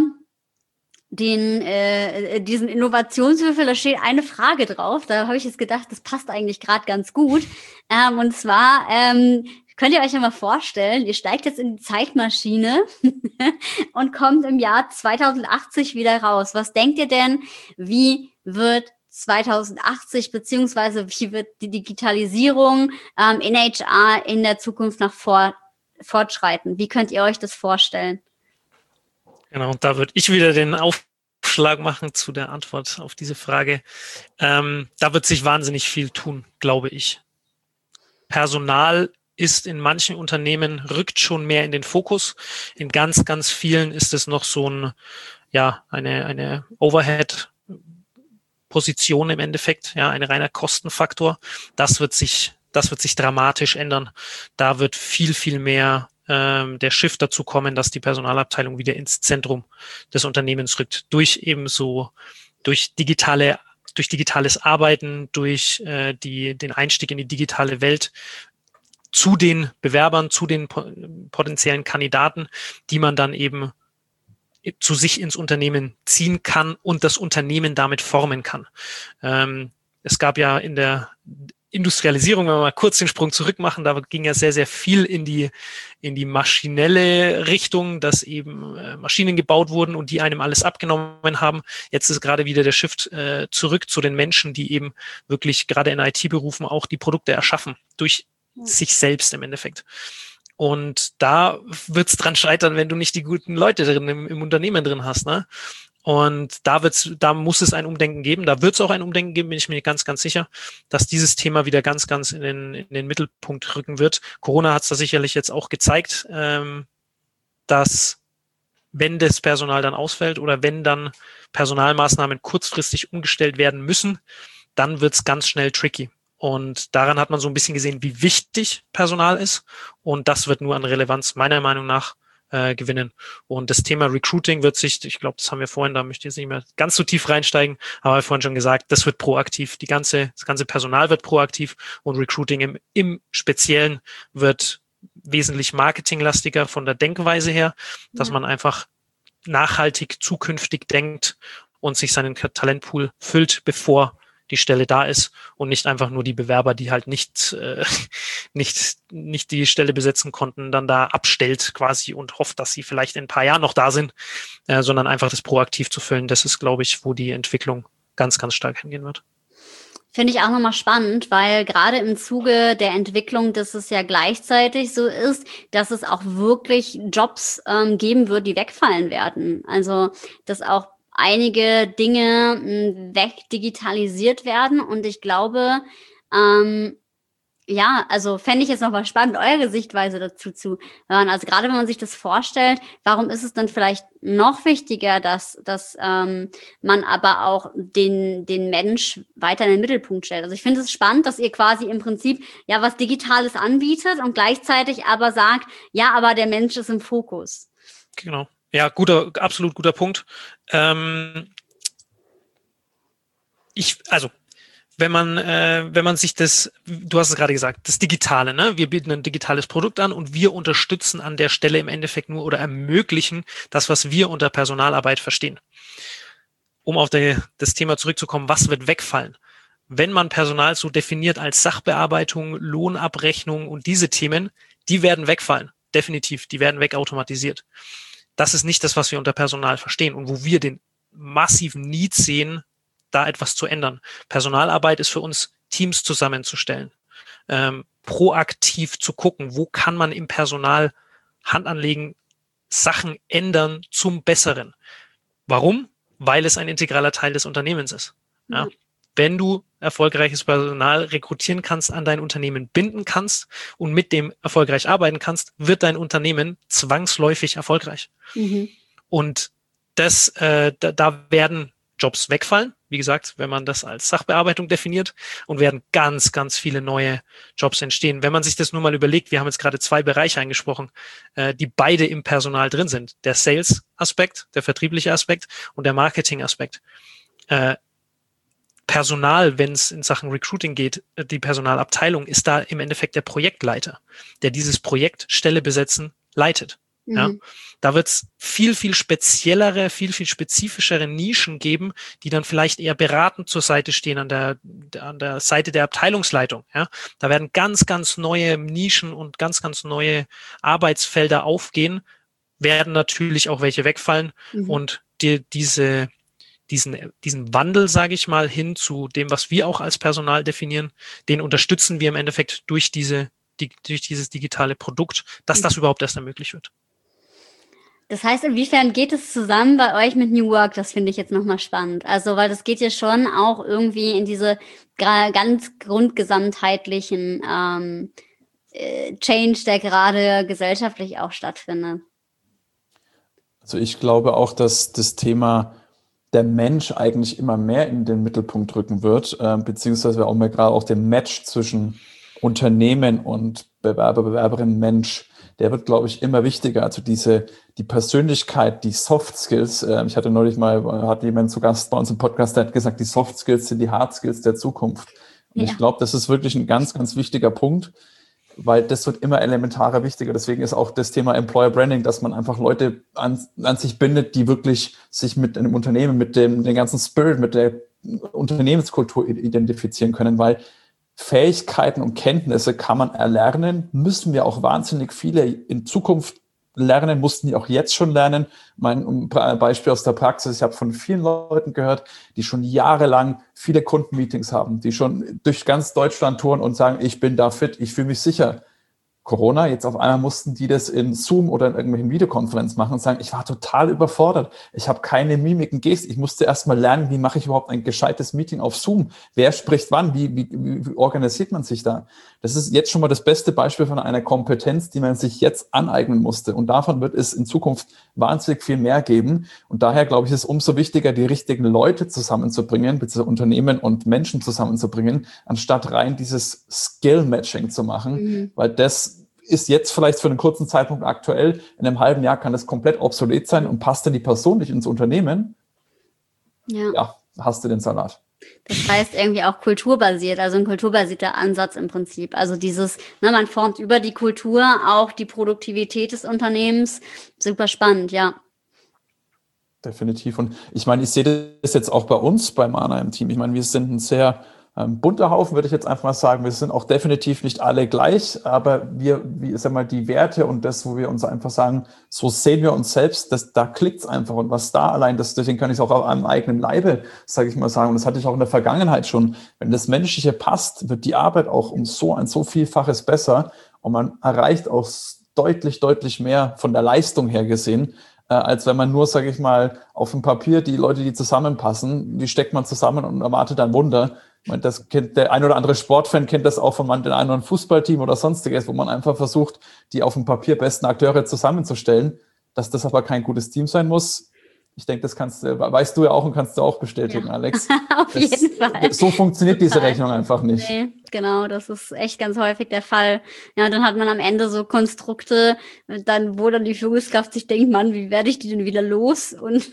S1: diesen Innovationswürfel, da steht eine Frage drauf. Da habe ich jetzt gedacht, das passt eigentlich gerade ganz gut. Und zwar könnt ihr euch ja mal vorstellen, ihr steigt jetzt in die Zeitmaschine und kommt im Jahr 2080 wieder raus. Was denkt ihr denn, wie wird 2080 beziehungsweise wie wird die Digitalisierung in HR in der Zukunft noch fortschreiten? Wie könnt ihr euch das vorstellen?
S3: Genau, und da würde ich wieder den Aufschlag machen zu der Antwort auf diese Frage. Da wird sich wahnsinnig viel tun, glaube ich. Personal ist in manchen Unternehmen, rückt schon mehr in den Fokus. In ganz, ganz vielen ist es noch so eine Overhead-Position im Endeffekt, ja, ein reiner Kostenfaktor. Das wird sich dramatisch ändern. Da wird viel, viel mehr der Shift dazu kommen, dass die Personalabteilung wieder ins Zentrum des Unternehmens rückt. Durch digitales Arbeiten, durch den Einstieg in die digitale Welt zu den Bewerbern, zu den potenziellen Kandidaten, die man dann eben zu sich ins Unternehmen ziehen kann und das Unternehmen damit formen kann. Es gab ja in der Industrialisierung, wenn wir mal kurz den Sprung zurück machen, da ging ja sehr, sehr viel in die maschinelle Richtung, dass eben Maschinen gebaut wurden und die einem alles abgenommen haben. Jetzt ist gerade wieder der Shift zurück zu den Menschen, die eben wirklich gerade in IT-Berufen auch die Produkte erschaffen, durch sich selbst im Endeffekt. Und da wird's dran scheitern, wenn du nicht die guten Leute drin im Unternehmen drin hast, ne? Und da muss es ein Umdenken geben. Da wird es auch ein Umdenken geben, bin ich mir ganz, ganz sicher, dass dieses Thema wieder ganz, ganz in den Mittelpunkt rücken wird. Corona hat es da sicherlich jetzt auch gezeigt, dass wenn das Personal dann ausfällt oder wenn dann Personalmaßnahmen kurzfristig umgestellt werden müssen, dann wird es ganz schnell tricky. Und daran hat man so ein bisschen gesehen, wie wichtig Personal ist. Und das wird nur an Relevanz meiner Meinung nach gewinnen. Und das Thema Recruiting wird sich, ich glaube, das haben wir vorhin, da möchte ich jetzt nicht mehr ganz so tief reinsteigen, aber wir vorhin schon gesagt, das wird proaktiv. Das ganze Personal wird proaktiv und Recruiting im Speziellen wird wesentlich marketinglastiger von der Denkweise her, dass man einfach nachhaltig zukünftig denkt und sich seinen Talentpool füllt, bevor die Stelle da ist und nicht einfach nur die Bewerber, die halt nicht die Stelle besetzen konnten, dann da abstellt quasi und hofft, dass sie vielleicht in ein paar Jahren noch da sind, sondern einfach das proaktiv zu füllen. Das ist, glaube ich, wo die Entwicklung ganz, ganz stark hingehen wird.
S1: Finde ich auch nochmal spannend, weil gerade im Zuge der Entwicklung, dass es ja gleichzeitig so ist, dass es auch wirklich Jobs geben wird, die wegfallen werden. Also, dass auch einige Dinge wegdigitalisiert werden und ich glaube, ja, also fände ich jetzt nochmal spannend, eure Sichtweise dazu zu hören. Also gerade wenn man sich das vorstellt, warum ist es dann vielleicht noch wichtiger, dass man aber auch den Mensch weiter in den Mittelpunkt stellt? Also ich finde es spannend, dass ihr quasi im Prinzip ja was Digitales anbietet und gleichzeitig aber sagt, ja, aber der Mensch ist im Fokus.
S3: Genau. Ja, absolut guter Punkt. Wenn man sich das, du hast es gerade gesagt, das Digitale, ne? Wir bieten ein digitales Produkt an und wir unterstützen an der Stelle im Endeffekt nur oder ermöglichen das, was wir unter Personalarbeit verstehen. Um auf das Thema zurückzukommen, was wird wegfallen? wenn man Personal so definiert als Sachbearbeitung, Lohnabrechnung und diese Themen, die werden wegfallen. Definitiv, die werden wegautomatisiert. Das ist nicht das, was wir unter Personal verstehen und wo wir den massiven Need sehen, da etwas zu ändern. Personalarbeit ist für uns, Teams zusammenzustellen, proaktiv zu gucken, wo kann man im Personal Hand anlegen, Sachen ändern zum Besseren. Warum? Weil es ein integraler Teil des Unternehmens ist. Ja. Wenn du erfolgreiches Personal rekrutieren kannst, an dein Unternehmen binden kannst und mit dem erfolgreich arbeiten kannst, wird dein Unternehmen zwangsläufig erfolgreich. Und da werden Jobs wegfallen, wie gesagt, wenn man das als Sachbearbeitung definiert, und werden ganz, ganz viele neue Jobs entstehen. Wenn man sich das nur mal überlegt, wir haben jetzt gerade 2 Bereiche angesprochen, die beide im Personal drin sind. Der Sales-Aspekt, der vertriebliche Aspekt und der Marketing-Aspekt. Personal, wenn es in Sachen Recruiting geht, die Personalabteilung ist da im Endeffekt der Projektleiter, der dieses Projekt Stelle besetzen leitet. Ja, da wird es viel, viel speziellere, viel, viel spezifischere Nischen geben, die dann vielleicht eher beratend zur Seite stehen an der Seite der Abteilungsleitung. Ja, da werden ganz, ganz neue Nischen und ganz, ganz neue Arbeitsfelder aufgehen, werden natürlich auch welche wegfallen und diesen Wandel, sage ich mal, hin zu dem, was wir auch als Personal definieren, den unterstützen wir im Endeffekt durch dieses digitale Produkt, dass das überhaupt erst ermöglicht wird.
S1: Das heißt, inwiefern geht es zusammen bei euch mit New Work? Das finde ich jetzt nochmal spannend. Also, weil das geht ja schon auch irgendwie in diese ganz grundgesamtheitlichen Change, der gerade gesellschaftlich auch stattfindet.
S2: Also ich glaube auch, dass das Thema der Mensch eigentlich immer mehr in den Mittelpunkt rücken wird, beziehungsweise auch mal gerade auch den Match zwischen Unternehmen und Bewerber, Bewerberin, Mensch, der wird, glaube ich, immer wichtiger. Also die Persönlichkeit, die Soft Skills. Ich hatte neulich hat jemand zu Gast bei uns im Podcast, der hat gesagt, die Soft Skills sind die Hard Skills der Zukunft. Und ich glaube, das ist wirklich ein ganz, ganz wichtiger Punkt, weil das wird immer elementarer wichtiger. Deswegen ist auch das Thema Employer Branding, dass man einfach Leute an sich bindet, die wirklich sich mit einem Unternehmen, mit dem ganzen Spirit, mit der Unternehmenskultur identifizieren können, weil Fähigkeiten und Kenntnisse kann man erlernen, müssen wir auch wahnsinnig viele in Zukunft lernen, mussten die auch jetzt schon lernen. Mein Beispiel aus der Praxis, ich habe von vielen Leuten gehört, die schon jahrelang viele Kundenmeetings haben, die schon durch ganz Deutschland touren und sagen, ich bin da fit, ich fühle mich sicher. Corona, jetzt auf einmal mussten die das in Zoom oder in irgendwelchen Videokonferenzen machen und sagen, ich war total überfordert. Ich habe keine Mimiken, Gesten. Ich musste erst mal lernen, wie mache ich überhaupt ein gescheites Meeting auf Zoom? Wer spricht wann? Wie organisiert man sich da? Das ist jetzt schon mal das beste Beispiel von einer Kompetenz, die man sich jetzt aneignen musste. Und davon wird es in Zukunft wahnsinnig viel mehr geben. Und daher, glaube ich, ist es umso wichtiger, die richtigen Leute zusammenzubringen, beziehungsweise Unternehmen und Menschen zusammenzubringen, anstatt rein dieses Skill-Matching zu machen, weil das ist jetzt vielleicht für einen kurzen Zeitpunkt aktuell, in einem halben Jahr kann das komplett obsolet sein und passt dann die Person nicht ins Unternehmen, ja, hast du den Salat.
S1: Das heißt irgendwie auch kulturbasiert, also ein kulturbasierter Ansatz im Prinzip. Also dieses, man formt über die Kultur auch die Produktivität des Unternehmens. Super spannend, ja.
S2: Definitiv. Und ich meine, ich sehe das jetzt auch bei uns beim Mannheim-Team. Ich meine, wir sind ein sehr bunter Haufen, würde ich jetzt einfach mal sagen. Wir sind auch definitiv nicht alle gleich, aber die Werte und das, wo wir uns einfach sagen, so sehen wir uns selbst, da klickt's einfach. Und was da allein, deswegen kann ich es auch auf einem eigenen Leibe, sage ich mal, sagen, und das hatte ich auch in der Vergangenheit schon, wenn das Menschliche passt, wird die Arbeit auch um so Vielfaches besser und man erreicht auch deutlich, deutlich mehr von der Leistung her gesehen, als wenn man nur, sage ich mal, auf dem Papier die Leute, die zusammenpassen, die steckt man zusammen und erwartet ein Wunder. Das kennt der ein oder andere Sportfan, kennt das auch von dem einen oder anderen Fußballteam oder sonstiges, wo man einfach versucht, die auf dem Papier besten Akteure zusammenzustellen. Dass das aber kein gutes Team sein muss, ich denke, das weißt du ja auch und kannst du auch bestätigen, ja. Alex.
S1: Auf jeden Fall.
S2: So funktioniert diese Rechnung einfach nicht.
S1: Nee, genau, das ist echt ganz häufig der Fall. Ja, und dann hat man am Ende so Konstrukte, wo dann die Führungskraft sich denkt, Mann, wie werde ich die denn wieder los? Und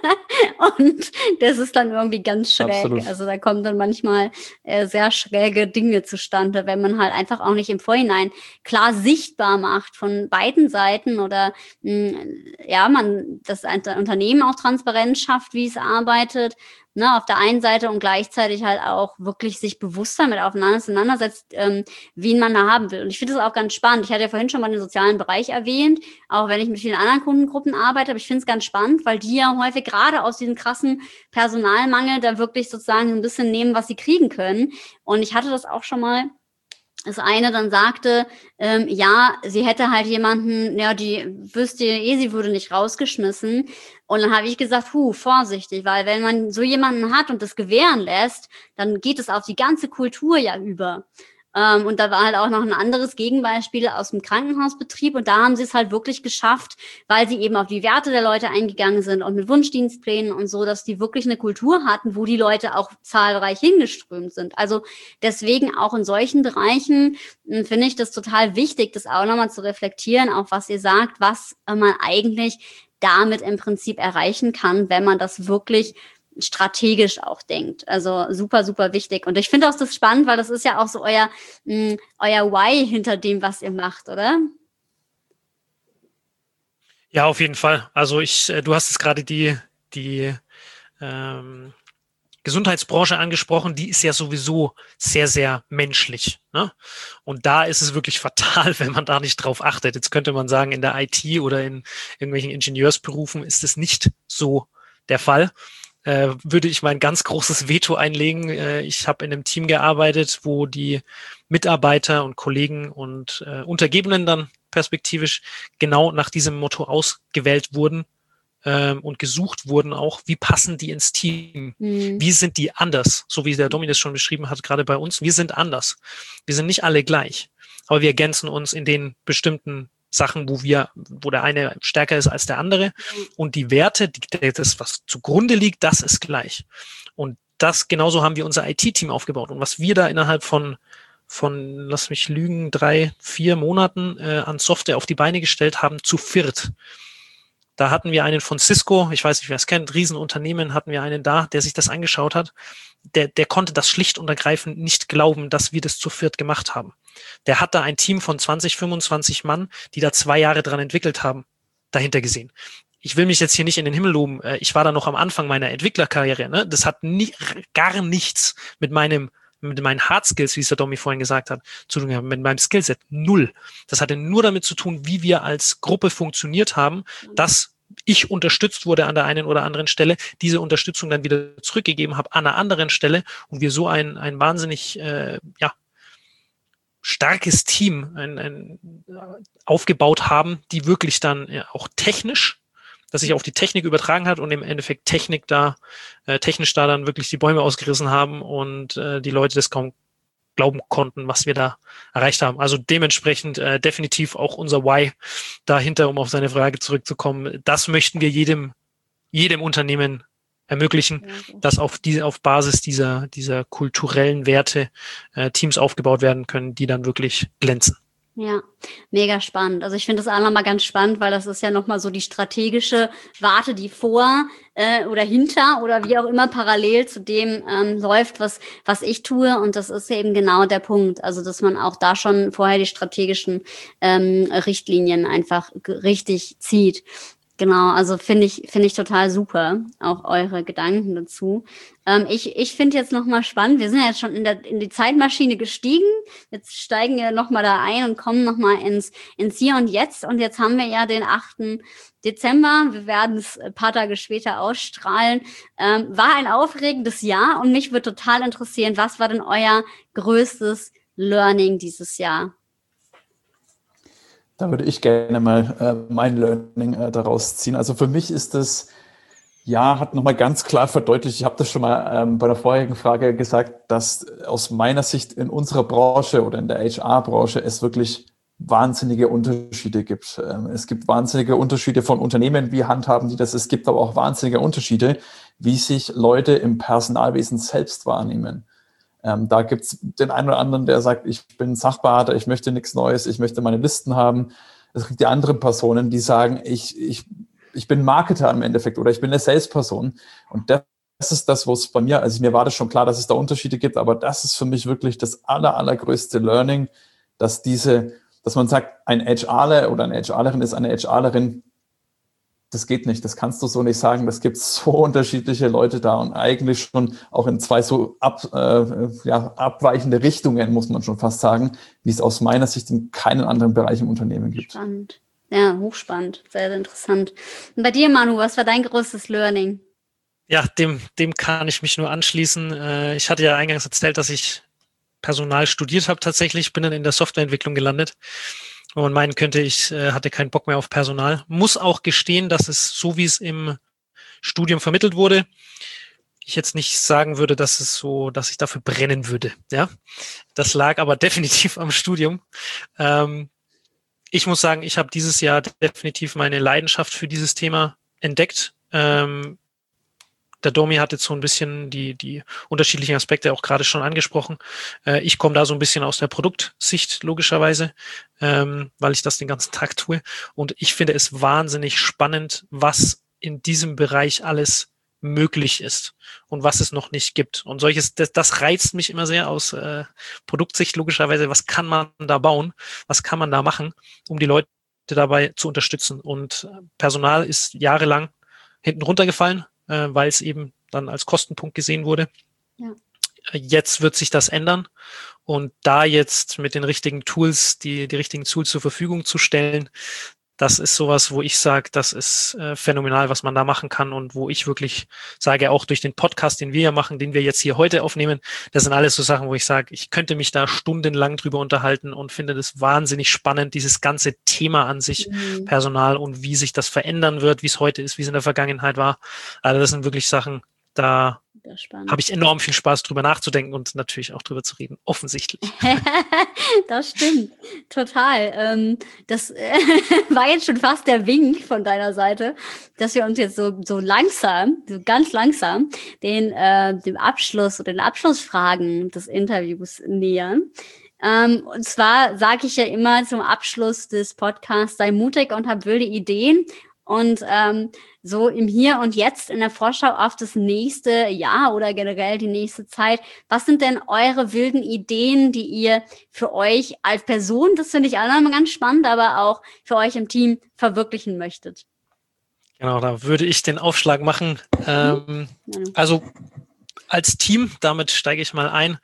S1: das ist dann irgendwie ganz schräg.
S2: Absolut.
S1: Also da kommen dann manchmal sehr schräge Dinge zustande, wenn man halt einfach auch nicht im Vorhinein klar sichtbar macht von beiden Seiten oder man das Unternehmen auch transparent schafft, wie es arbeitet, ne, auf der einen Seite und gleichzeitig halt auch wirklich sich bewusst damit auseinandersetzt, wen man da haben will. Und ich finde das auch ganz spannend. Ich hatte ja vorhin schon mal den sozialen Bereich erwähnt, auch wenn ich mit vielen anderen Kundengruppen arbeite, aber ich finde es ganz spannend, weil die ja häufig gerade aus diesem krassen Personalmangel da wirklich sozusagen ein bisschen nehmen, was sie kriegen können. Und ich hatte das auch schon mal, das eine dann sagte, ja, sie hätte halt jemanden, ja, die wüsste sie würde nicht rausgeschmissen. Und dann habe ich gesagt, vorsichtig, weil wenn man so jemanden hat und das gewähren lässt, dann geht es auf die ganze Kultur ja über. Und da war halt auch noch ein anderes Gegenbeispiel aus dem Krankenhausbetrieb. Und da haben sie es halt wirklich geschafft, weil sie eben auf die Werte der Leute eingegangen sind und mit Wunschdienstplänen und so, dass die wirklich eine Kultur hatten, wo die Leute auch zahlreich hingeströmt sind. Also deswegen auch in solchen Bereichen finde ich das total wichtig, das auch nochmal zu reflektieren, auch was ihr sagt, was man eigentlich damit im Prinzip erreichen kann, wenn man das wirklich strategisch auch denkt. Also super, super wichtig. Und ich finde auch das spannend, weil das ist ja auch so euer Why hinter dem, was ihr macht, oder?
S3: Ja, auf jeden Fall. Also du hast es gerade die Gesundheitsbranche angesprochen, die ist ja sowieso sehr, sehr menschlich. Ne? Und da ist es wirklich fatal, wenn man da nicht drauf achtet. Jetzt könnte man sagen, in der IT oder in irgendwelchen Ingenieursberufen ist es nicht so der Fall. Würde ich mein ganz großes Veto einlegen. Ich habe in einem Team gearbeitet, wo die Mitarbeiter und Kollegen und Untergebenen dann perspektivisch genau nach diesem Motto ausgewählt wurden und gesucht wurden auch, wie passen die ins Team? Wie sind die anders? So wie der Dominik schon beschrieben hat, gerade bei uns, wir sind anders. Wir sind nicht alle gleich, aber wir ergänzen uns in den bestimmten Sachen, wo der eine stärker ist als der andere. Und die Werte, das, was zugrunde liegt, das ist gleich. Und das, genauso haben wir unser IT-Team aufgebaut. Und was wir da innerhalb von, lass mich lügen, 3-4 Monaten an Software auf die Beine gestellt haben, zu viert. Da hatten wir einen von Cisco, ich weiß nicht, wer es kennt, Riesenunternehmen, hatten wir einen da, der sich das angeschaut hat. Der konnte das schlicht und ergreifend nicht glauben, dass wir das zu viert gemacht haben. Der hat da ein Team von 20, 25 Mann, die da 2 Jahre dran entwickelt haben, dahinter gesehen. Ich will mich jetzt hier nicht in den Himmel loben. Ich war da noch am Anfang meiner Entwicklerkarriere. Ne? Das hat gar nichts mit meinen Hard Skills, wie es der Domi vorhin gesagt hat, zu tun haben, mit meinem Skillset. 0. Das hatte nur damit zu tun, wie wir als Gruppe funktioniert haben, dass ich unterstützt wurde an der einen oder anderen Stelle, diese Unterstützung dann wieder zurückgegeben habe an einer anderen Stelle und wir so ein wahnsinnig starkes Team aufgebaut haben, die wirklich dann auch technisch, dass sich auf die Technik übertragen hat und im Endeffekt technisch da dann wirklich die Bäume ausgerissen haben und die Leute das kaum glauben konnten, was wir da erreicht haben. Also dementsprechend definitiv auch unser Why dahinter, um auf seine Frage zurückzukommen. Das möchten wir jedem Unternehmen ermöglichen, dass auf Basis dieser kulturellen Werte Teams aufgebaut werden können, die dann wirklich glänzen.
S1: Ja, mega spannend. Also ich finde das auch nochmal ganz spannend, weil das ist ja nochmal so die strategische Warte, die vor oder hinter oder wie auch immer parallel zu dem läuft, was ich tue. Und das ist eben genau der Punkt. Also dass man auch da schon vorher die strategischen Richtlinien einfach richtig zieht. Genau, also finde ich total super, auch eure Gedanken dazu. Ich finde jetzt nochmal spannend, wir sind ja jetzt schon in die Zeitmaschine gestiegen, jetzt steigen wir nochmal da ein und kommen nochmal ins Hier und Jetzt. Und jetzt haben wir ja den 8. Dezember, wir werden es ein paar Tage später ausstrahlen. War ein aufregendes Jahr und mich würde total interessieren, was war denn euer größtes Learning dieses Jahr?
S2: Da würde ich gerne mal mein Learning daraus ziehen. Also für mich ist das Jahr, hat nochmal ganz klar verdeutlicht, ich habe das schon mal bei der vorherigen Frage gesagt, dass aus meiner Sicht in unserer Branche oder in der HR-Branche es wirklich wahnsinnige Unterschiede gibt. Es gibt wahnsinnige Unterschiede von Unternehmen, wie handhaben die das. Es gibt aber auch wahnsinnige Unterschiede, wie sich Leute im Personalwesen selbst wahrnehmen. Da gibt's den einen oder anderen, der sagt, ich bin Sachbearbeiter, ich möchte nichts Neues, ich möchte meine Listen haben. Es gibt die anderen Personen, die sagen, ich bin Marketer im Endeffekt oder ich bin eine Salesperson. Und das ist das, was bei mir, also mir war das schon klar, dass es da Unterschiede gibt, aber das ist für mich wirklich das allergrößte Learning, dass man sagt, ein HRler oder eine HRlerin ist eine HRlerin, das geht nicht, das kannst du so nicht sagen. Das gibt so unterschiedliche Leute da und eigentlich schon auch in zwei so abweichende Richtungen, muss man schon fast sagen, wie es aus meiner Sicht in keinem anderen Bereich im Unternehmen gibt.
S1: Spannend. Ja, hochspannend. Sehr, sehr interessant. Und bei dir, Manu, was war dein größtes Learning?
S3: Ja, dem kann ich mich nur anschließen. Ich hatte ja eingangs erzählt, dass ich Personal studiert habe tatsächlich, bin dann in der Softwareentwicklung gelandet. Wo man meinen könnte, ich hatte keinen Bock mehr auf Personal. Muss auch gestehen, dass es so, wie es im Studium vermittelt wurde, ich jetzt nicht sagen würde, dass es so, dass ich dafür brennen würde. Ja, das lag aber definitiv am Studium. Ich muss sagen, ich habe dieses Jahr definitiv meine Leidenschaft für dieses Thema entdeckt. Der Domi hat jetzt so ein bisschen die unterschiedlichen Aspekte auch gerade schon angesprochen. Ich komme da so ein bisschen aus der Produktsicht, logischerweise, weil ich das den ganzen Tag tue. Und ich finde es wahnsinnig spannend, was in diesem Bereich alles möglich ist und was es noch nicht gibt. Und das reizt mich immer sehr aus Produktsicht, logischerweise. Was kann man da bauen? Was kann man da machen, um die Leute dabei zu unterstützen? Und Personal ist jahrelang hinten runtergefallen, weil es eben dann als Kostenpunkt gesehen wurde. Ja. Jetzt wird sich das ändern und da jetzt mit den richtigen Tools, die richtigen Tools zur Verfügung zu stellen, das ist sowas, wo ich sage, das ist phänomenal, was man da machen kann und wo ich wirklich sage, auch durch den Podcast, den wir ja machen, den wir jetzt hier heute aufnehmen, das sind alles so Sachen, wo ich sage, ich könnte mich da stundenlang drüber unterhalten und finde das wahnsinnig spannend, dieses ganze Thema an sich, Personal und wie sich das verändern wird, wie es heute ist, wie es in der Vergangenheit war. Also das sind wirklich Sachen, da habe ich enorm viel Spaß drüber nachzudenken und natürlich auch drüber zu reden, offensichtlich.
S1: Das stimmt, total. Das war jetzt schon fast der Wink von deiner Seite, dass wir uns jetzt so langsam, so ganz langsam dem Abschluss oder den Abschlussfragen des Interviews nähern. Und zwar sage ich ja immer zum Abschluss des Podcasts, sei mutig und hab wilde Ideen. Und so im Hier und Jetzt in der Vorschau auf das nächste Jahr oder generell die nächste Zeit, was sind denn eure wilden Ideen, die ihr für euch als Person, das finde ich auch nochmal ganz spannend, aber auch für euch im Team verwirklichen möchtet?
S3: Genau, da würde ich den Aufschlag machen. Also als Team, damit steige ich mal ein,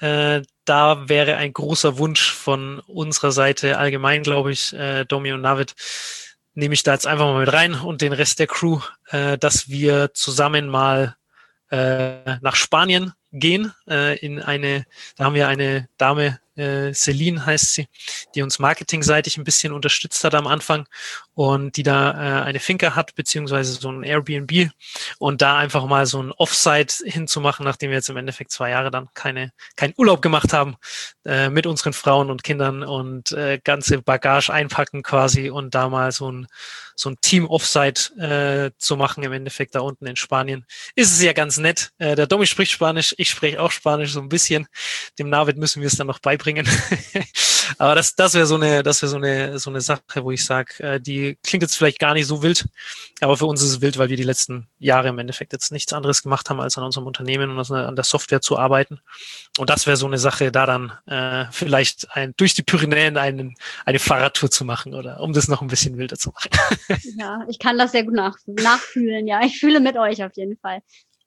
S3: da wäre ein großer Wunsch von unserer Seite allgemein, glaube ich, Domi und Navid, nehme ich da jetzt einfach mal mit rein und den Rest der Crew, dass wir zusammen mal nach Spanien gehen. Da haben wir eine Dame, Celine heißt sie, die uns marketingseitig ein bisschen unterstützt hat am Anfang und die da eine Finca hat, beziehungsweise so ein Airbnb und da einfach mal so ein Offsite hinzumachen, nachdem wir jetzt im Endeffekt 2 Jahre dann keinen Urlaub gemacht haben, mit unseren Frauen und Kindern und ganze Bagage einpacken quasi und da mal so ein Team-Offsite zu machen im Endeffekt da unten in Spanien. Ist es ja ganz nett. Der Domi spricht Spanisch, ich spreche auch Spanisch so ein bisschen. Dem Navid müssen wir es dann noch beibringen. Aber das wäre so eine Sache, wo ich sage, die klingt jetzt vielleicht gar nicht so wild, aber für uns ist es wild, weil wir die letzten Jahre im Endeffekt jetzt nichts anderes gemacht haben, als an unserem Unternehmen und an der Software zu arbeiten. Und das wäre so eine Sache, da dann vielleicht durch die Pyrenäen eine Fahrradtour zu machen oder um das noch ein bisschen wilder zu machen.
S1: Ja, ich kann das sehr gut nachfühlen. Ja, ich fühle mit euch auf jeden Fall.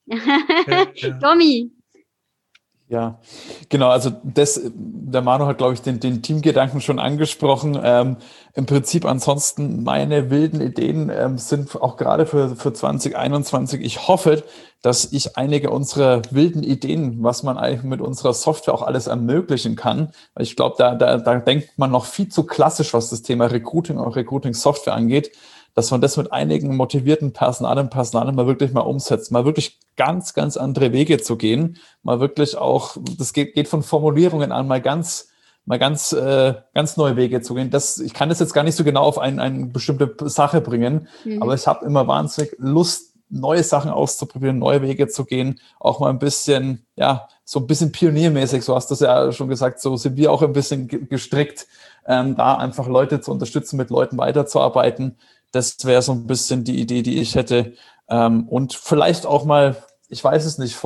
S1: Ja. Domi.
S2: Ja, genau, also der Manu hat, glaube ich, den Teamgedanken schon angesprochen. Im Prinzip ansonsten meine wilden Ideen sind auch gerade für 2021. Ich hoffe, dass ich einige unserer wilden Ideen, was man eigentlich mit unserer Software auch alles ermöglichen kann, weil ich glaube, da denkt man noch viel zu klassisch, was das Thema Recruiting und Recruiting-Software angeht, dass man das mit einigen motivierten Personalen mal wirklich mal umsetzt, mal wirklich ganz, ganz andere Wege zu gehen, mal wirklich auch, das geht von Formulierungen an, mal ganz neue Wege zu gehen. Ich kann das jetzt gar nicht so genau auf eine bestimmte Sache bringen, aber ich habe immer wahnsinnig Lust, neue Sachen auszuprobieren, neue Wege zu gehen, auch mal ein bisschen, ja, so ein bisschen pioniermäßig, so hast du es ja schon gesagt, so sind wir auch ein bisschen gestrickt, da einfach Leute zu unterstützen, mit Leuten weiterzuarbeiten. Das wäre so ein bisschen die Idee, die ich hätte. Und vielleicht auch mal, ich weiß es nicht,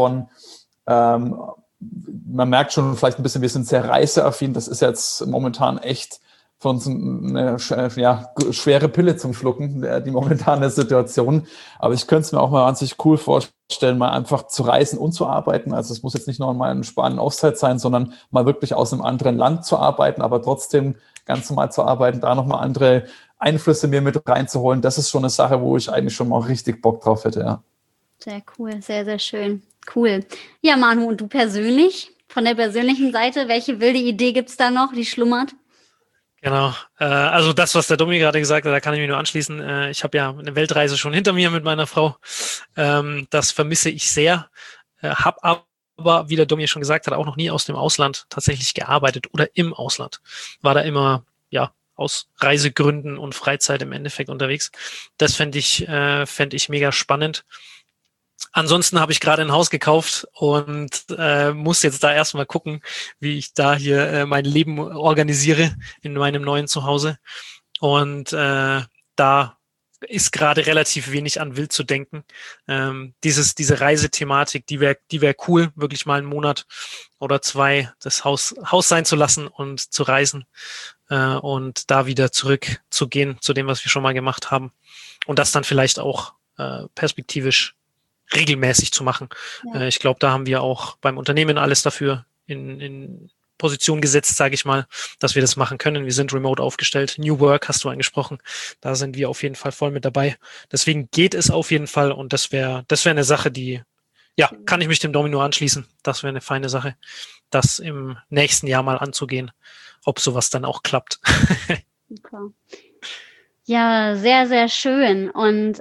S2: man merkt schon vielleicht ein bisschen, wir sind sehr reiseaffin. Das ist jetzt momentan echt für uns eine schwere Pille zum Schlucken, die momentane Situation. Aber ich könnte es mir auch mal wahnsinnig cool vorstellen, mal einfach zu reisen und zu arbeiten. Also es muss jetzt nicht nur mal eine spannende Auszeit sein, sondern mal wirklich aus einem anderen Land zu arbeiten, aber trotzdem ganz normal zu arbeiten, da nochmal andere Einflüsse mir mit reinzuholen. Das ist schon eine Sache, wo ich eigentlich schon mal richtig Bock drauf hätte, ja.
S1: Sehr cool, sehr, sehr schön. Cool. Ja, Manu, und du persönlich? Von der persönlichen Seite, welche wilde Idee gibt es da noch, die schlummert?
S3: Genau, also das, was der Domi gerade gesagt hat, da kann ich mich nur anschließen. Ich habe ja eine Weltreise schon hinter mir mit meiner Frau. Das vermisse ich sehr. Habe aber, wie der Domi schon gesagt hat, auch noch nie aus dem Ausland tatsächlich gearbeitet oder im Ausland. War da immer, ja, aus Reisegründen und Freizeit im Endeffekt unterwegs. Das fänd ich mega spannend. Ansonsten habe ich gerade ein Haus gekauft und muss jetzt da erstmal gucken, wie ich da hier mein Leben organisiere in meinem neuen Zuhause. Und da ist gerade relativ wenig an wild zu denken. Diese Reisethematik, die wäre cool, wirklich mal einen Monat oder zwei das Haus sein zu lassen und zu reisen und da wieder zurück zu gehen zu dem, was wir schon mal gemacht haben. Und das dann vielleicht auch perspektivisch regelmäßig zu machen. Ja. Ich glaube, da haben wir auch beim Unternehmen alles dafür in Position gesetzt, sage ich mal, dass wir das machen können. Wir sind remote aufgestellt. New Work hast du angesprochen. Da sind wir auf jeden Fall voll mit dabei. Deswegen geht es auf jeden Fall und das wäre eine Sache, die, ja, kann ich mich dem Domino anschließen. Das wäre eine feine Sache, das im nächsten Jahr mal anzugehen, ob sowas dann auch klappt.
S1: Super. Ja, sehr, sehr schön. Und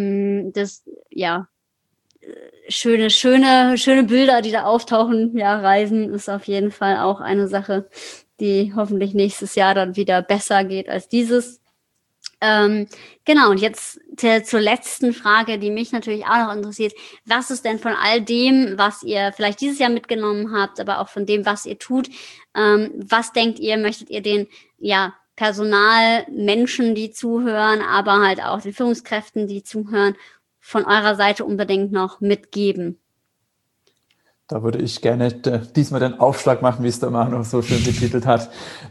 S1: schöne Bilder, die da auftauchen. Ja, Reisen ist auf jeden Fall auch eine Sache, die hoffentlich nächstes Jahr dann wieder besser geht als dieses. Genau, und jetzt zur letzten Frage, die mich natürlich auch noch interessiert. Was ist denn von all dem, was ihr vielleicht dieses Jahr mitgenommen habt, aber auch von dem, was ihr tut, was denkt ihr, möchtet ihr den, Personalmenschen, die zuhören, aber halt auch den Führungskräften, die zuhören, von eurer Seite unbedingt noch mitgeben?
S2: Da würde ich gerne diesmal den Aufschlag machen, wie es der Manu so schön betitelt hat.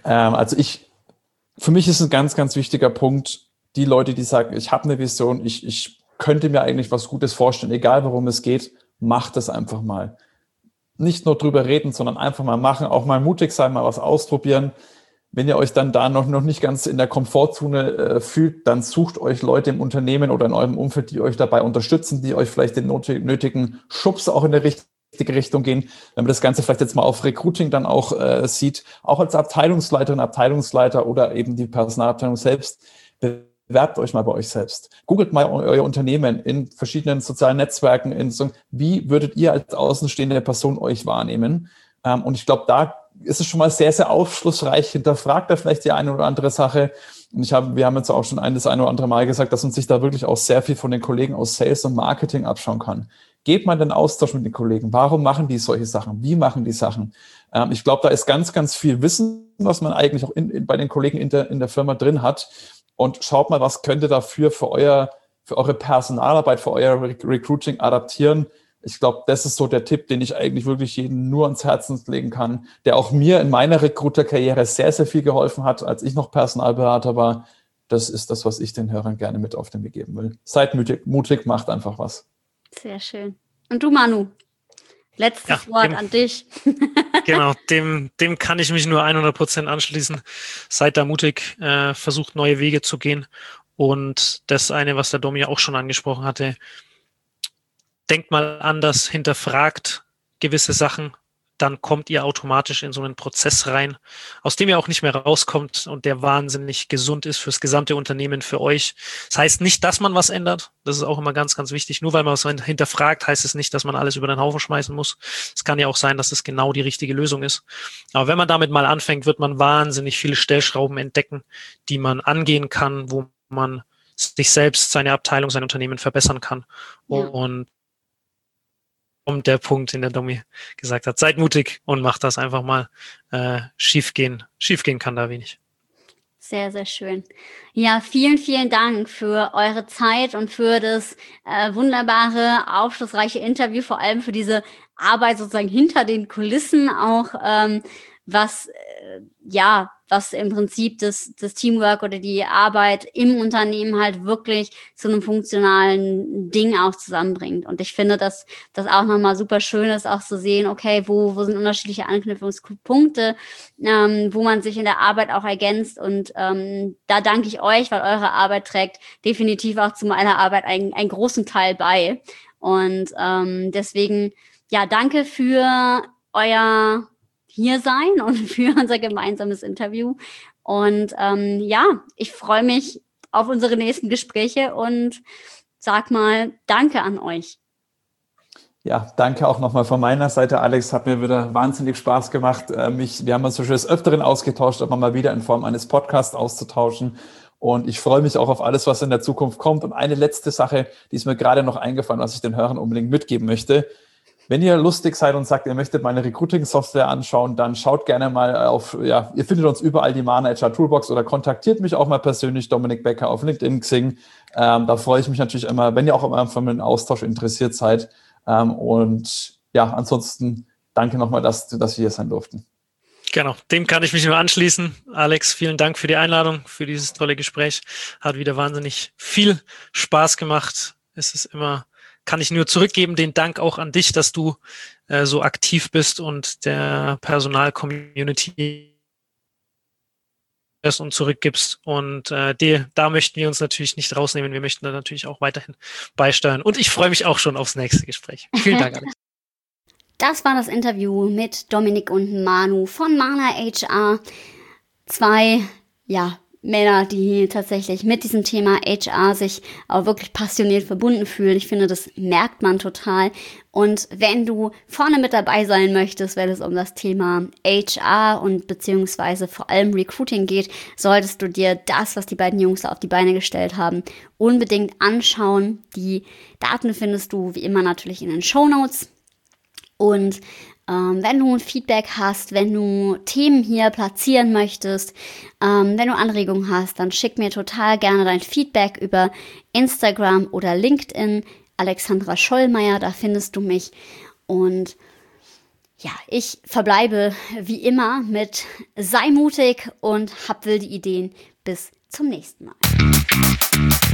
S2: Für mich ist ein ganz, ganz wichtiger Punkt, die Leute, die sagen, ich habe eine Vision, ich könnte mir eigentlich was Gutes vorstellen, egal worum es geht, macht es einfach mal. Nicht nur drüber reden, sondern einfach mal machen, auch mal mutig sein, mal was ausprobieren. Wenn ihr euch dann da noch nicht ganz in der Komfortzone fühlt, dann sucht euch Leute im Unternehmen oder in eurem Umfeld, die euch dabei unterstützen, die euch vielleicht den nötigen Schubs auch in der richtige Richtung gehen. Wenn man das Ganze vielleicht jetzt mal auf Recruiting dann auch sieht, auch als Abteilungsleiterin, Abteilungsleiter oder eben die Personalabteilung selbst, bewerbt euch mal bei euch selbst. Googelt mal euer Unternehmen in verschiedenen sozialen Netzwerken, wie würdet ihr als außenstehende Person euch wahrnehmen? Und ich glaube, da ist es schon mal sehr, sehr aufschlussreich. Hinterfragt da vielleicht die eine oder andere Sache. Und wir haben jetzt auch schon das eine oder andere Mal gesagt, dass man sich da wirklich auch sehr viel von den Kollegen aus Sales und Marketing abschauen kann. Geht mal in den Austausch mit den Kollegen. Warum machen die solche Sachen? Wie machen die Sachen? Ich glaube, da ist ganz, ganz viel Wissen, was man eigentlich auch bei den Kollegen in der Firma drin hat. Und schaut mal, was könnte dafür für eure Personalarbeit, für euer Recruiting adaptieren. Ich glaube, das ist so der Tipp, den ich eigentlich wirklich jedem nur ans Herzen legen kann, der auch mir in meiner Recruiter-Karriere sehr, sehr viel geholfen hat, als ich noch Personalberater war. Das ist das, was ich den Hörern gerne mit auf den Weg geben will. Seid mutig, macht einfach was.
S1: Sehr schön. Und du, Manu? Letztes Wort an dich.
S3: Genau, dem kann ich mich nur 100% anschließen. Seid da mutig, versucht neue Wege zu gehen. Und das eine, was der Dom ja auch schon angesprochen hatte, denkt mal anders, hinterfragt gewisse Sachen, dann kommt ihr automatisch in so einen Prozess rein, aus dem ihr auch nicht mehr rauskommt und der wahnsinnig gesund ist fürs gesamte Unternehmen, für euch. Das heißt nicht, dass man was ändert. Das ist auch immer ganz, ganz wichtig. Nur weil man was hinterfragt, heißt es nicht, dass man alles über den Haufen schmeißen muss. Es kann ja auch sein, dass es genau die richtige Lösung ist. Aber wenn man damit mal anfängt, wird man wahnsinnig viele Stellschrauben entdecken, die man angehen kann, wo man sich selbst, seine Abteilung, sein Unternehmen verbessern kann. Ja. Und der Punkt, den der Domi gesagt hat, seid mutig und macht das einfach mal. Schiefgehen kann da wenig.
S1: Sehr, sehr schön. Ja, vielen, vielen Dank für eure Zeit und für das wunderbare, aufschlussreiche Interview, vor allem für diese Arbeit sozusagen hinter den Kulissen auch, was was im Prinzip das Teamwork oder die Arbeit im Unternehmen halt wirklich zu einem funktionalen Ding auch zusammenbringt. Und ich finde, dass das auch nochmal super schön ist, auch zu sehen, okay, wo sind unterschiedliche Anknüpfungspunkte, wo man sich in der Arbeit auch ergänzt. Und da danke ich euch, weil eure Arbeit trägt definitiv auch zu meiner Arbeit einen großen Teil bei. Und deswegen, ja, danke für euer Hiersein und für unser gemeinsames Interview. Und ja, ich freue mich auf unsere nächsten Gespräche und sag mal Danke an euch.
S2: Ja, danke auch nochmal von meiner Seite, Alex. Hat mir wieder wahnsinnig Spaß gemacht. Wir haben uns schon des Öfteren ausgetauscht, aber mal wieder in Form eines Podcasts auszutauschen. Und ich freue mich auch auf alles, was in der Zukunft kommt. Und eine letzte Sache, die ist mir gerade noch eingefallen, was ich den Hörern unbedingt mitgeben möchte. Wenn ihr lustig seid und sagt, ihr möchtet meine Recruiting-Software anschauen, dann schaut gerne mal auf, ja, ihr findet uns überall, die Mana HR Toolbox, oder kontaktiert mich auch mal persönlich, Dominik Becker auf LinkedIn, Xing. Da freue ich mich natürlich immer, wenn ihr auch immer von einem Austausch interessiert seid. Und ja, ansonsten danke nochmal, dass wir hier sein durften.
S3: Genau, dem kann ich mich nur anschließen. Alex, vielen Dank für die Einladung, für dieses tolle Gespräch. Hat wieder wahnsinnig viel Spaß gemacht. Es ist immer, kann ich nur zurückgeben, den Dank auch an dich, dass du so aktiv bist und der Personal-Community und zurückgibst. Und da möchten wir uns natürlich nicht rausnehmen. Wir möchten da natürlich auch weiterhin beisteuern. Und ich freue mich auch schon aufs nächste Gespräch. Vielen Dank, Alex.
S1: Das war das Interview mit Dominik und Manu von Mana HR. Zwei, ja, Männer, die tatsächlich mit diesem Thema HR sich auch wirklich passioniert verbunden fühlen. Ich finde, das merkt man total. Und wenn du vorne mit dabei sein möchtest, wenn es um das Thema HR und beziehungsweise vor allem Recruiting geht, solltest du dir das, was die beiden Jungs da auf die Beine gestellt haben, unbedingt anschauen. Die Daten findest du wie immer natürlich in den Shownotes. Und wenn du ein Feedback hast, wenn du Themen hier platzieren möchtest, wenn du Anregungen hast, dann schick mir total gerne dein Feedback über Instagram oder LinkedIn. Alexandra Schollmeier, da findest du mich. Und ja, ich verbleibe wie immer mit sei mutig und hab wilde Ideen. Bis zum nächsten Mal.